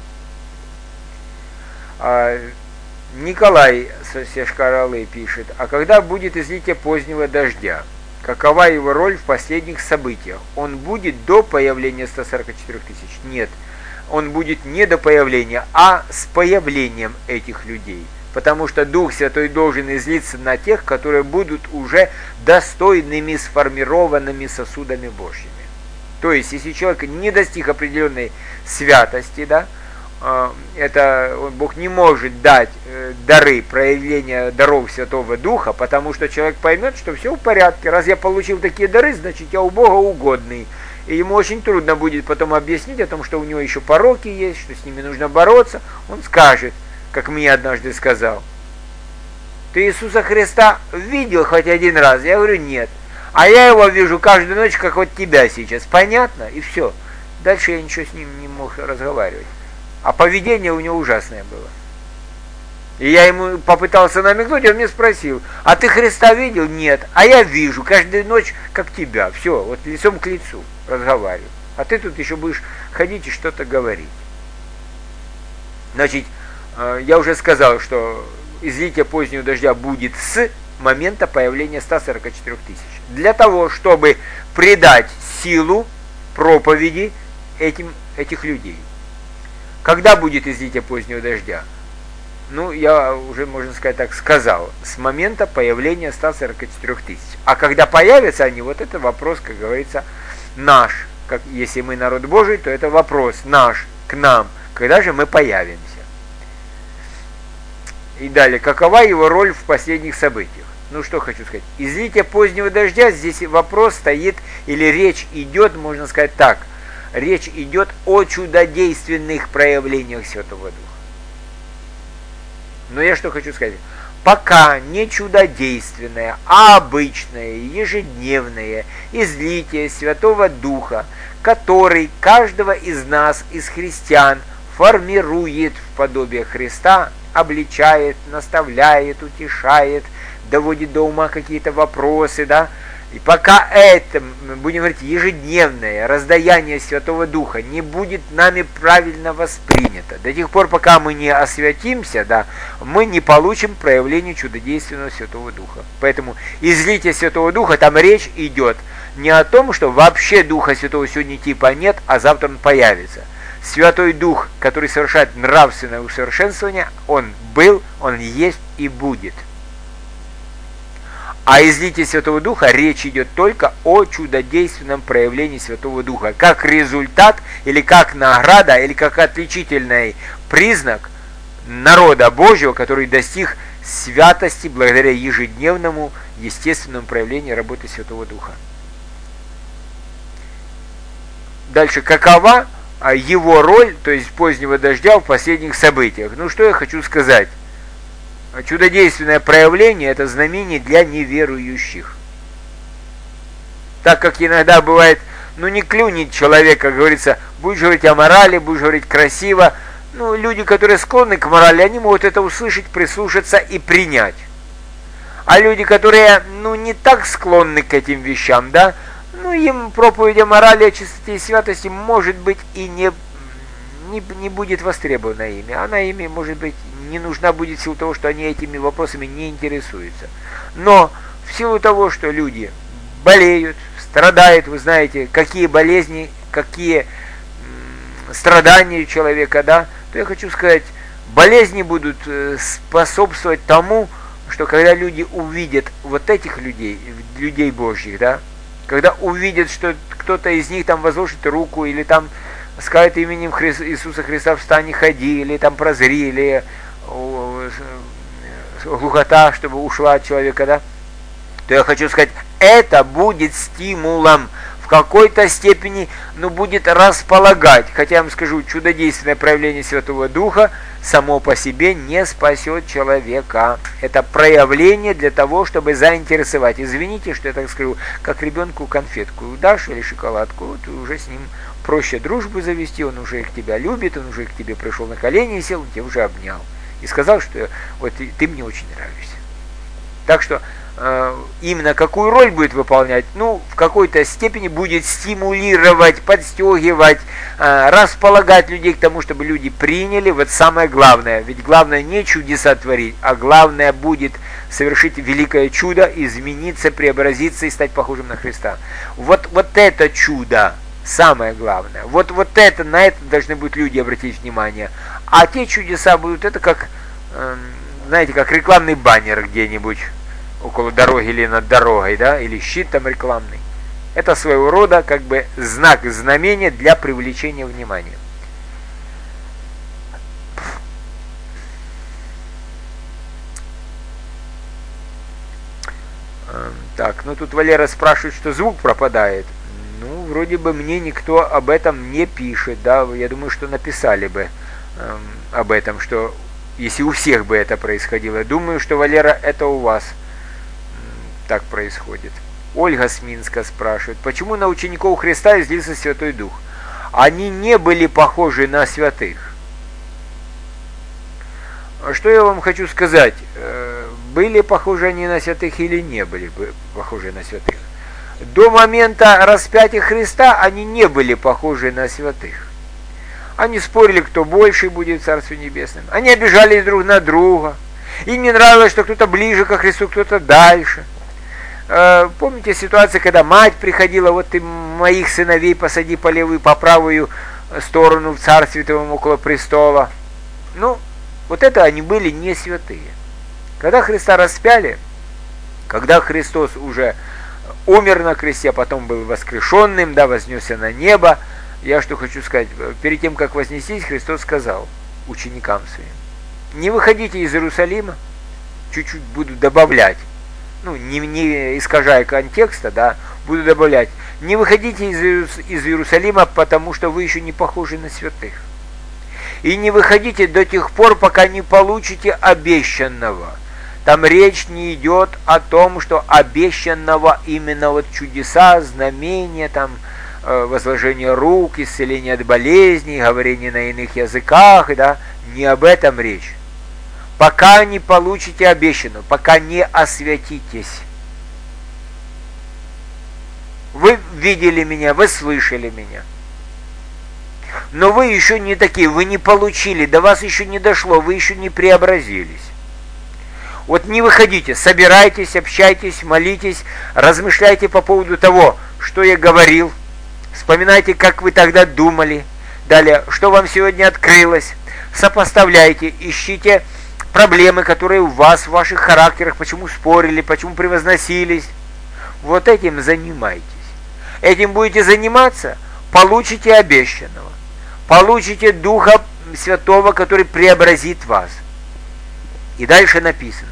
Speaker 1: Николай Сешкаралы пишет: а когда будет излитие позднего дождя? Какова его роль в последних событиях? Он будет до появления 144 тысяч? Нет, он будет не до появления, а с появлением этих людей. Потому что Дух Святой должен излиться на тех, которые будут уже достойными, сформированными сосудами Божьими. То есть, если человек не достиг определенной святости, да, Бог не может дать дары, проявления даров Святого Духа, потому что человек поймет, что все в порядке. Раз я получил такие дары, значит я у Бога угодный. И ему очень трудно будет потом объяснить о том, что у него еще пороки есть, что с ними нужно бороться. Он скажет, как мне однажды сказал: ты Иисуса Христа видел хоть один раз? Я говорю: нет. А я его вижу каждую ночь, как вот тебя сейчас. Понятно? И все. Дальше я ничего с ним не мог разговаривать. А поведение у него ужасное было. И я ему попытался намекнуть, он мне спросил, а ты Христа видел? Нет. А я вижу, каждую ночь, как тебя. Все, вот лицом к лицу разговариваю. А ты тут еще будешь ходить и что-то говорить. Значит, я уже сказал, что излитие позднего дождя будет с момента появления 144 тысяч. Для того, чтобы придать силу проповеди этих людей. Когда будет излитие позднего дождя? Ну, я уже, можно сказать так, сказал, с момента появления 144 тысяч. А когда появятся они, вот это вопрос, как говорится, наш. Как, если мы народ Божий, то это вопрос наш, к нам. Когда же мы появимся? И далее, какова его роль в последних событиях? Ну, что хочу сказать. Излитие позднего дождя, здесь вопрос стоит, или речь идет, можно сказать так, речь идет о чудодейственных проявлениях Святого Духа. Но я что хочу сказать. Пока не чудодейственное, а обычное, ежедневное излитие Святого Духа, который каждого из нас, из христиан, формирует в подобие Христа, обличает, наставляет, утешает, доводит до ума какие-то вопросы, да, и пока это, будем говорить, ежедневное раздаяние Святого Духа не будет нами правильно воспринято, до тех пор, пока мы не освятимся, да, мы не получим проявление чудодейственного Святого Духа. Поэтому излитие Святого Духа, там речь идет не о том, что вообще Духа Святого сегодня типа нет, а завтра он появится. Святой Дух, который совершает нравственное усовершенствование, он был, он есть и будет. А излитие Святого Духа речь идет только о чудодейственном проявлении Святого Духа, как результат, или как награда, или как отличительный признак народа Божьего, который достиг святости благодаря ежедневному естественному проявлению работы Святого Духа. Дальше, какова его роль, то есть позднего дождя в последних событиях? Ну, что я хочу сказать. Чудодейственное проявление – это знамение для неверующих. Так как иногда бывает, ну не клюнет человек, как говорится, будешь говорить о морали, будешь говорить красиво. Ну, люди, которые склонны к морали, они могут это услышать, прислушаться и принять. А люди, которые, ну, не так склонны к этим вещам, да, ну, им проповедь о морали, о чистоте и святости, может быть, и не будет востребована ими. Она ими, может быть, не нужна будет в силу того, что они этими вопросами не интересуются. Но в силу того, что люди болеют, страдают, вы знаете, какие болезни, какие страдания у человека, да, то я хочу сказать, болезни будут способствовать тому, что когда люди увидят вот этих людей, людей Божьих, да, когда увидят, что кто-то из них там возложит руку, или там скажет именем Иисуса Христа встань и ходи, или там прозри, или глухота, чтобы ушла от человека, да, то я хочу сказать, это будет стимулом в какой-то степени, ну, будет располагать, хотя я вам скажу, чудодейственное проявление Святого Духа само по себе не спасет человека. Это проявление для того, чтобы заинтересовать. Извините, что я так скажу, как ребенку конфетку дашь или шоколадку, ты уже с ним проще дружбу завести, он уже к тебя любит, он уже к тебе пришел на колени и сел, он тебя уже обнял. И сказал, что вот ты мне очень нравишься. Так что именно какую роль будет выполнять, ну, в какой-то степени будет стимулировать, подстегивать, располагать людей к тому, чтобы люди приняли вот самое главное. Ведь главное не чудеса творить, а главное будет совершить великое чудо, измениться, преобразиться и стать похожим на Христа. Вот это чудо самое главное. Вот это, на это должны будут люди обратить внимание. А те чудеса будут, это как, знаете, как рекламный баннер где-нибудь около дороги или над дорогой, да, или щит там рекламный. Это своего рода как бы знак, знамение для привлечения внимания. Так, ну тут Валера спрашивает, что звук пропадает. Ну, вроде бы мне никто об этом не пишет, да, я думаю, что написали бы об этом, что если у всех бы это происходило. Думаю, что, Валера, это у вас так происходит. Ольга с Минска спрашивает, почему на учеников Христа излился Святой Дух? Они не были похожи на святых. что я вам хочу сказать? Были похожи они на святых или не были похожи на святых? До момента распятия Христа они не были похожи на святых. Они спорили, кто больше будет в Царстве Небесном. Они обижались друг на друга. Им не нравилось, что кто-то ближе ко Христу, кто-то дальше. Помните ситуацию, когда мать приходила, вот ты моих сыновей посади по левую, по правую сторону в Царстве Твоем около престола. Ну, вот это они были не святые. Когда Христа распяли, когда Христос уже умер на кресте, потом был воскрешенным, да, вознесся на небо, я что хочу сказать, перед тем, как вознестись, Христос сказал ученикам своим: не выходите из Иерусалима, чуть-чуть буду добавлять, ну, не искажая контекста, да, буду добавлять, не выходите из Иерусалима, потому что вы еще не похожи на святых. И не выходите до тех пор, пока не получите обещанного. Там речь не идет о том, что обещанного именно вот чудеса, знамения, там, возложение рук, исцеление от болезней, говорение на иных языках, да, не об этом речь. Пока не получите обещанного, пока не освятитесь. Вы видели меня, вы слышали меня. Но вы еще не такие, вы не получили, до вас еще не дошло, вы еще не преобразились. Вот не выходите, собирайтесь, общайтесь, молитесь, размышляйте по поводу того, что я говорил, вспоминайте, как вы тогда думали, далее, что вам сегодня открылось, сопоставляйте, ищите проблемы, которые у вас, в ваших характерах, почему спорили, почему превозносились. Вот этим занимайтесь. Этим будете заниматься, получите обещанного, получите Духа Святого, который преобразит вас. И дальше написано: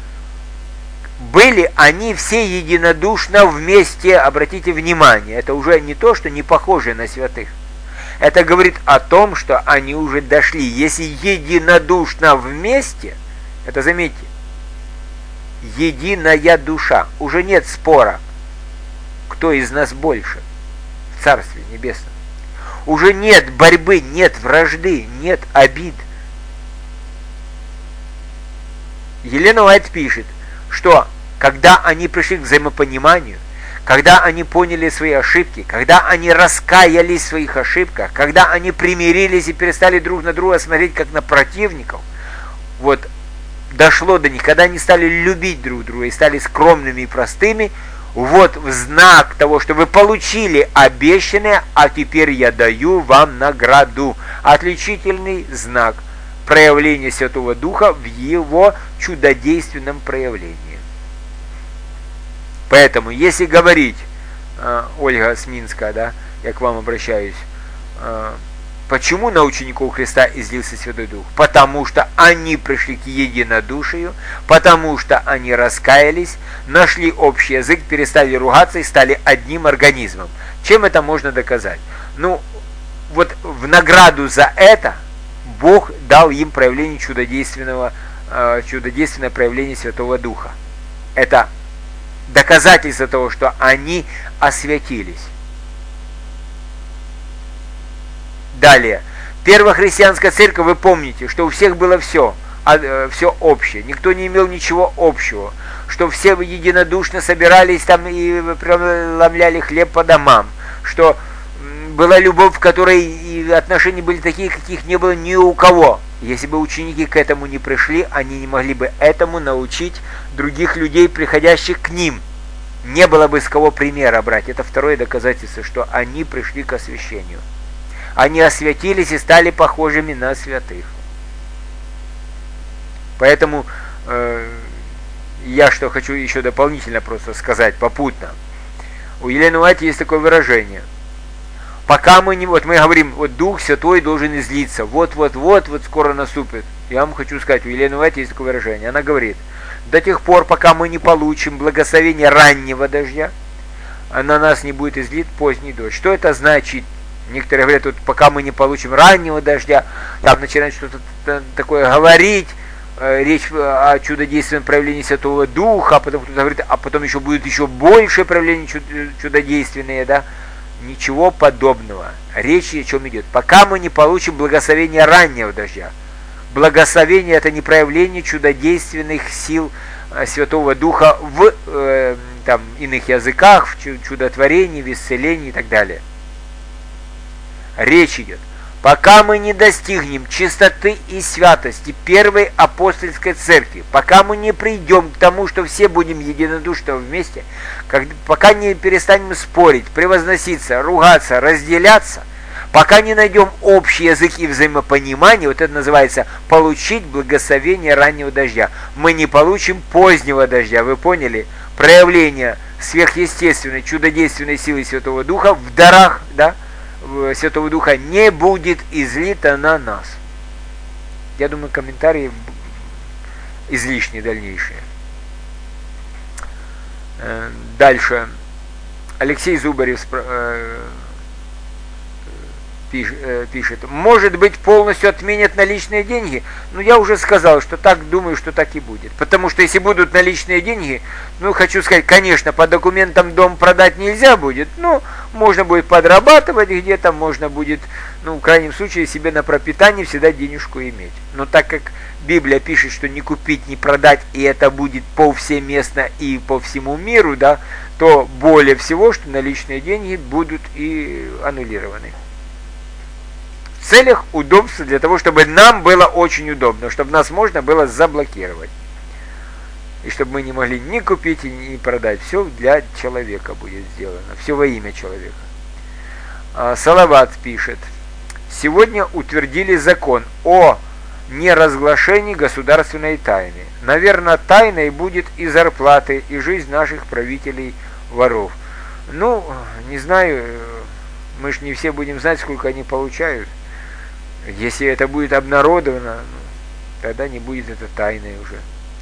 Speaker 1: были они все единодушно вместе, обратите внимание, это уже не то, что не похожи на святых. Это говорит о том, что они уже дошли. Если единодушно вместе, это заметьте, единая душа, уже нет спора, кто из нас больше в Царстве Небесном. Уже нет борьбы, нет вражды, нет обид. Елена Уайт пишет, что когда они пришли к взаимопониманию, когда они поняли свои ошибки, когда они раскаялись в своих ошибках, когда они примирились и перестали друг на друга смотреть как на противников, вот дошло до них, когда они стали любить друг друга и стали скромными и простыми, вот в знак того, что вы получили обещанное, а теперь я даю вам награду. Отличительный знак проявления Святого Духа в его чудодейственном проявлении. Поэтому, если говорить, Ольга Сминская, да, я к вам обращаюсь, почему на учеников Христа излился Святой Дух? Потому что они пришли к единодушию, потому что они раскаялись, нашли общий язык, перестали ругаться и стали одним организмом. Чем это можно доказать? Ну, вот в награду за это Бог дал им проявление чудодейственное проявление Святого Духа. Это доказательство того, что они освятились. Далее. Первохристианская церковь, вы помните, что у всех было все общее. Никто не имел ничего общего. Что все единодушно собирались там и преломляли хлеб по домам. Что была любовь, в которой и отношения были такие, каких не было ни у кого. Если бы ученики к этому не пришли, они не могли бы этому научить других людей, приходящих к ним. Не было бы с кого примера брать. Это второе доказательство, что они пришли к освящению. Они освятились и стали похожими на святых. Поэтому я что хочу еще дополнительно просто сказать попутно. У Елены Уайт есть такое выражение. Пока мы не... Вот мы говорим, вот Дух Святой должен излиться. Вот скоро наступит. Я вам хочу сказать, у Елены Уайт есть такое выражение. Она говорит, до тех пор, пока мы не получим благословение раннего дождя, на нас не будет излит поздний дождь. Что это значит? Некоторые говорят, вот, пока мы не получим раннего дождя, там начинают что-то такое говорить, речь о чудодейственном проявлении Святого Духа, а потом кто-то говорит, а потом еще будет еще больше проявлений чудодейственные, да? Ничего подобного. Речь о чем идет? Пока мы не получим благословение раннего дождя. Благословение – это не проявление чудодейственных сил Святого Духа в иных языках, в чудотворении, в исцелении и так далее. Речь идет. Пока мы не достигнем чистоты и святости первой апостольской церкви, пока мы не придем к тому, что все будем единодушно вместе, пока не перестанем спорить, превозноситься, ругаться, разделяться, пока не найдем общий язык и взаимопонимание, вот это называется получить благословение раннего дождя. Мы не получим позднего дождя, вы поняли? Проявление сверхъестественной, чудодейственной силы Святого Духа в дарах, да, Святого Духа не будет излито на нас. Я думаю, комментарии излишние дальнейшие. Дальше. Алексей Зубарев пишет, может быть, полностью отменят наличные деньги? Ну, я уже сказал, что так думаю, что так и будет. Потому что если будут наличные деньги, ну, хочу сказать, конечно, по документам дом продать нельзя будет, но можно будет подрабатывать где-то, можно будет, ну, в крайнем случае, себе на пропитание всегда денежку иметь. Но так как Библия пишет, что не купить, не продать, и это будет повсеместно и по всему миру, да, то более всего, что наличные деньги будут и аннулированы. В целях удобства, для того, чтобы нам было очень удобно, чтобы нас можно было заблокировать. И чтобы мы не могли ни купить, ни продать. Все для человека будет сделано. Все во имя человека. Салават пишет. Сегодня утвердили закон о неразглашении государственной тайны. Наверное, тайной будет и зарплаты, и жизнь наших правителей-воров. Ну, не знаю, мы же не все будем знать, сколько они получают. Если это будет обнародовано, тогда не будет это тайной уже.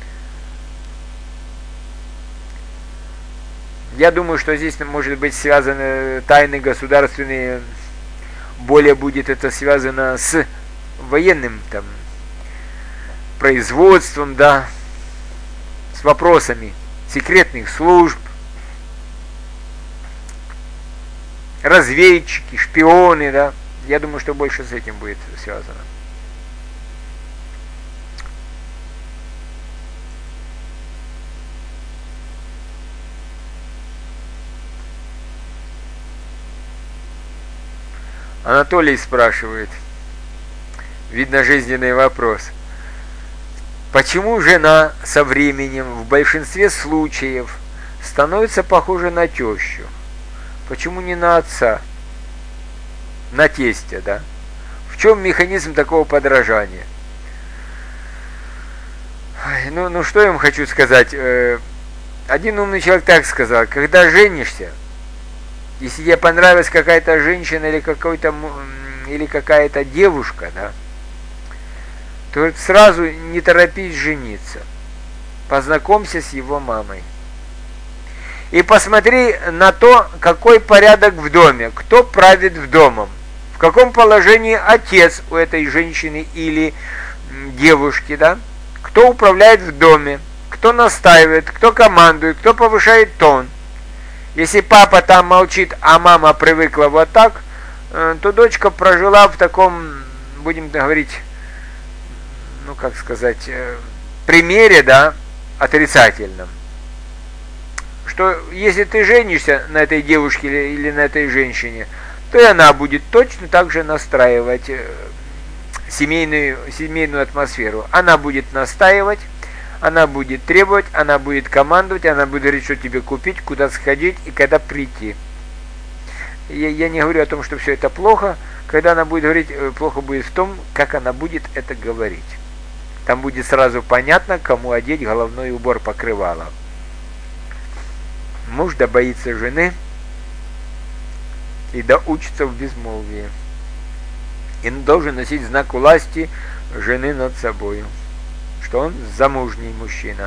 Speaker 1: Я думаю, что здесь может быть связаны тайны государственные, более будет это связано с военным там производством, да, с вопросами секретных служб, разведчики, шпионы, да. Я думаю, что больше с этим будет связано. Анатолий спрашивает, видно, жизненный вопрос. Почему жена со временем в большинстве случаев становится похожа на тещу? Почему не на отца? На тестя, да? В чем механизм такого подражания? Ну, что я вам хочу сказать? Один умный человек так сказал, когда женишься, если тебе понравилась какая-то женщина или какая-то девушка, да, то сразу не торопись жениться. Познакомься с его мамой. И посмотри на то, какой порядок в доме, кто правит в домом, в каком положении отец у этой женщины или девушки, да, кто управляет в доме, кто настаивает, кто командует, кто повышает тон. Если папа там молчит, а мама привыкла вот так, то дочка прожила в таком, будем говорить, ну как сказать, примере, да, отрицательном. Что если ты женишься на этой девушке или на этой женщине, то и она будет точно так же настраивать семейную атмосферу. Она будет настаивать, она будет требовать, она будет командовать, она будет говорить, что тебе купить, куда сходить и когда прийти. Я не говорю о том, что все это плохо. Когда она будет говорить, плохо будет в том, как она будет это говорить. Там будет сразу понятно, кому одеть головной убор покрывала. Муж да боится жены и да учится в безмолвии. И должен носить знак власти жены над собой, что он замужний мужчина.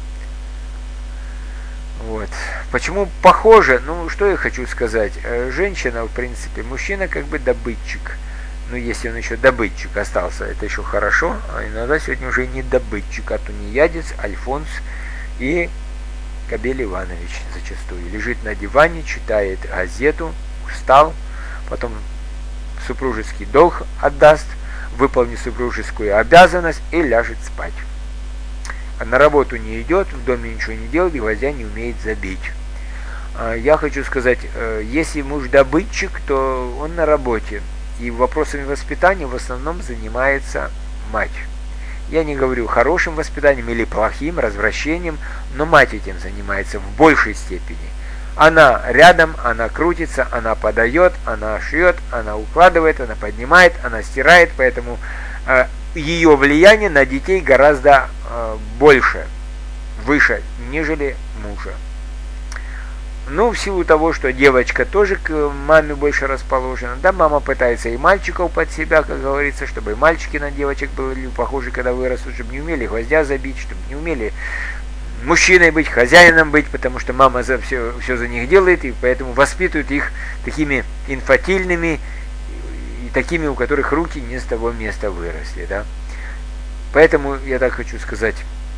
Speaker 1: Вот. Почему похоже? Ну, что я хочу сказать. Женщина, в принципе, мужчина как бы добытчик. Ну, если он еще добытчик остался, это еще хорошо. А иногда сегодня уже не добытчик, а тунеядец, Альфонс и Кабель Иванович зачастую. Лежит на диване, читает газету, устал, потом супружеский долг отдаст, выполнит супружескую обязанность и ляжет спать. А на работу не идет, в доме ничего не делает, гвоздя не умеет забить. Я хочу сказать, если муж добытчик, то он на работе. И вопросами воспитания в основном занимается мать. Я не говорю хорошим воспитанием или плохим, развращением, но мать этим занимается в большей степени. Она рядом, она крутится, она подает, она шьет, она укладывает, она поднимает, она стирает, поэтому ее влияние на детей гораздо больше, выше, нежели мужа. Ну, в силу того, что девочка тоже к маме больше расположена, да, мама пытается и мальчиков под себя, как говорится, чтобы и мальчики на девочек были похожи, когда вырастут, чтобы не умели гвоздя забить, чтобы не умели мужчиной быть, хозяином быть, потому что мама все за них делает, и поэтому воспитывают их такими инфантильными и такими, у которых руки не с того места выросли, да. Поэтому я так хочу сказать,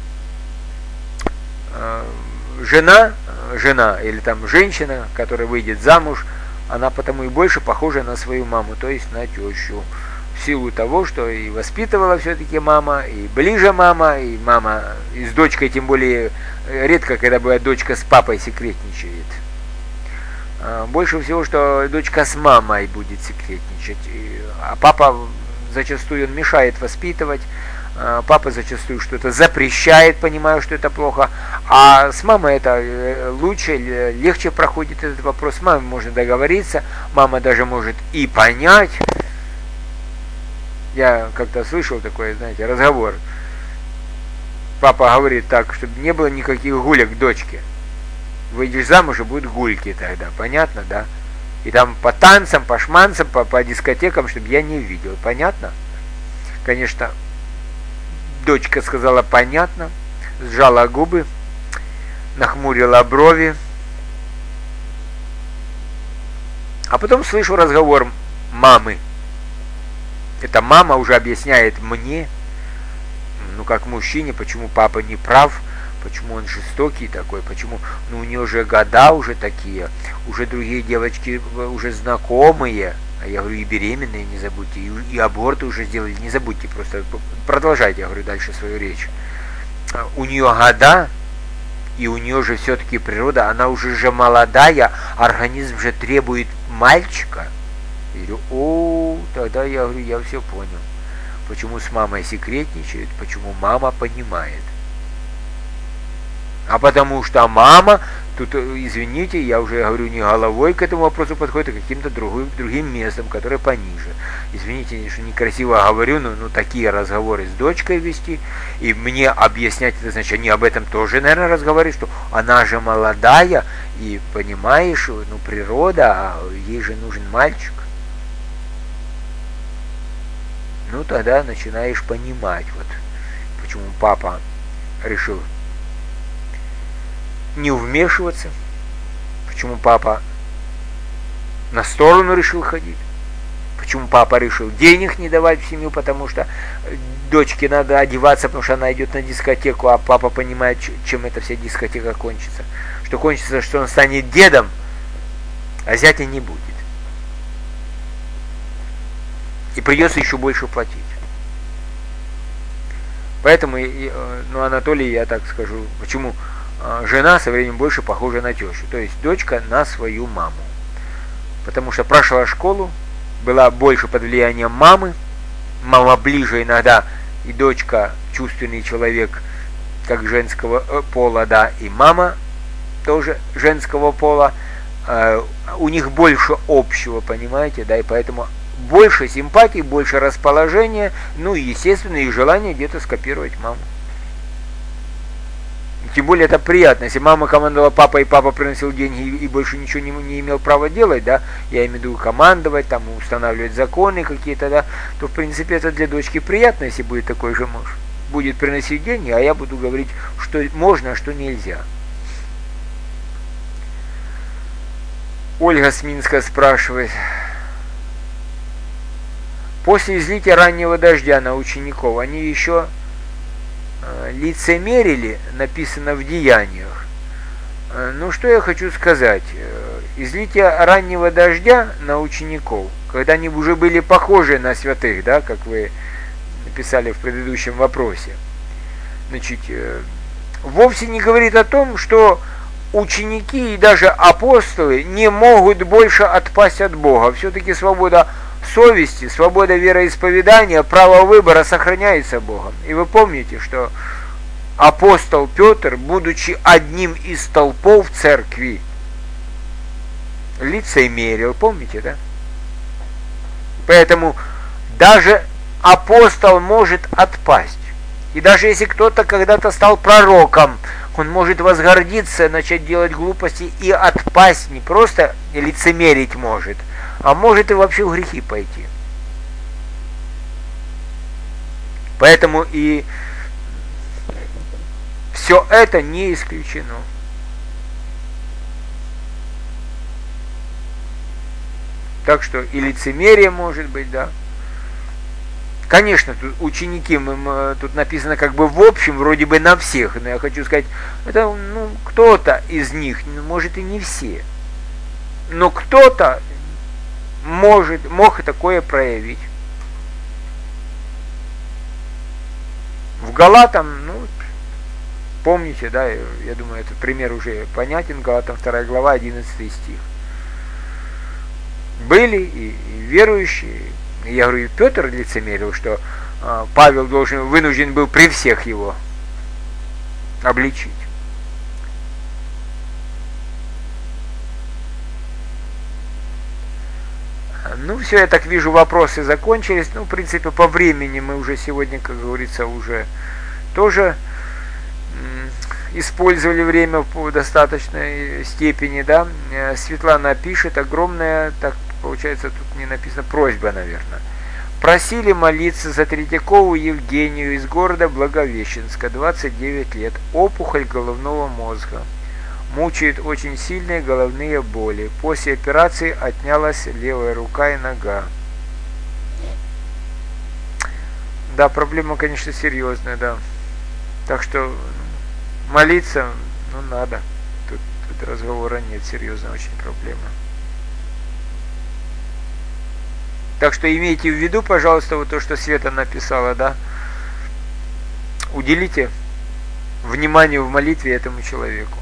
Speaker 1: жена или там женщина, которая выйдет замуж, она потому и больше похожа на свою маму, то есть на тещу. В силу того, что и воспитывала все-таки мама, и ближе мама, и с дочкой, тем более редко, когда бывает дочка с папой секретничает. Больше всего, что дочка с мамой будет секретничать, а папа зачастую он мешает воспитывать. Папа зачастую что-то запрещает, понимая, что это плохо. А с мамой это лучше, легче проходит этот вопрос. С мамой можно договориться, мама даже может и понять. Я как-то слышал такой, знаете, разговор. Папа говорит так, чтобы не было никаких гулек дочке. Выйдешь замуж, и будут гульки тогда, понятно, да? И там по танцам, по шманцам, по дискотекам, чтобы я не видел, понятно? Конечно, дочка сказала понятно, сжала губы, нахмурила брови. А потом слышу разговор мамы. Эта мама уже объясняет мне, ну как мужчине, почему папа не прав, почему он жестокий такой, почему, ну у нее же года уже такие, уже другие девочки уже знакомые. А я говорю, и беременные не забудьте, и аборты уже сделали, не забудьте, просто продолжайте, я говорю, дальше свою речь. У нее года, и у нее же все-таки природа, она уже же молодая, организм же требует мальчика. Я говорю, тогда я говорю, я все понял. Почему с мамой секретничают, почему мама понимает. А потому что мама, тут, извините, я уже говорю, не головой к этому вопросу подходит, а каким-то другим местом, которое пониже. Извините, что некрасиво говорю, но такие разговоры с дочкой вести, и мне объяснять это, значит, они об этом тоже, наверное, разговаривают, что она же молодая, и понимаешь, ну, природа, а ей же нужен мальчик. Ну, тогда начинаешь понимать, вот, почему папа решил не вмешиваться, почему папа на сторону решил ходить, почему папа решил денег не давать в семью, потому что дочке надо одеваться, потому что она идет на дискотеку, а папа понимает, чем эта вся дискотека кончится. Что кончится, что он станет дедом, а зятя не будет. И придется еще больше платить. Поэтому, Анатолий, я так скажу, почему жена со временем больше похожа на тещу, то есть дочка на свою маму. Потому что прошла школу, была больше под влиянием мамы, мама ближе иногда, и дочка чувственный человек, как женского пола, да, и мама тоже женского пола, у них больше общего, понимаете, да, и поэтому больше симпатий, больше расположения, ну и естественно и желание где-то скопировать маму. Тем более это приятно, если мама командовала папой, и папа приносил деньги и больше ничего не имел права делать, да, я имею в виду командовать, там, устанавливать законы какие-то, да, то в принципе это для дочки приятно, если будет такой же муж. Будет приносить деньги, а я буду говорить, что можно, а что нельзя. Ольга с Минска спрашивает. После излития раннего дождя на учеников они еще лицемерили, написано в Деяниях. Ну, что я хочу сказать. Излитие раннего дождя на учеников, когда они уже были похожи на святых, да, как вы написали в предыдущем вопросе. Значит, вовсе не говорит о том, что ученики и даже апостолы не могут больше отпасть от Бога. Все-таки свобода совести, свобода вероисповедания, право выбора сохраняется Богом. И вы помните, что апостол Петр, будучи одним из столпов церкви, лицемерил, помните, да? Поэтому даже апостол может отпасть. И даже если кто-то когда-то стал пророком, он может возгордиться, начать делать глупости и отпасть, не просто лицемерить может, а может и вообще в грехи пойти. Поэтому и все это не исключено. Так что и лицемерие может быть, да. Конечно, тут ученики, тут написано как бы в общем, вроде бы на всех, но я хочу сказать, это кто-то из них, может и не все, но кто-то мог такое проявить. В Галатам, помните, да, я думаю, этот пример уже понятен, Галатам 2 глава, 11 стих. Были и верующие. Я говорю, Петр лицемерил, что Павел вынужден был при всех его обличить. Все, я так вижу, вопросы закончились. В принципе, по времени мы уже сегодня, как говорится, уже тоже использовали время в достаточной степени, да. Светлана пишет, огромная, так получается, тут не написано, просьба, наверное. Просили молиться за Третьякову Евгению из города Благовещенска, 29 лет, опухоль головного мозга. Мучают очень сильные головные боли. После операции отнялась левая рука и нога. Да, проблема, конечно, серьезная, да. Так что молиться, надо. Тут разговора нет, серьезная очень проблема. Так что имейте в виду, пожалуйста, вот то, что Света написала, да. Уделите внимание в молитве этому человеку.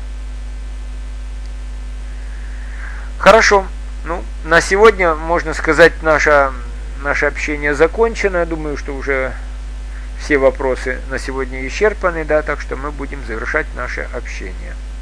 Speaker 1: Хорошо. На сегодня, можно сказать, наше общение закончено. Я думаю, что уже все вопросы на сегодня исчерпаны, да, так что мы будем завершать наше общение.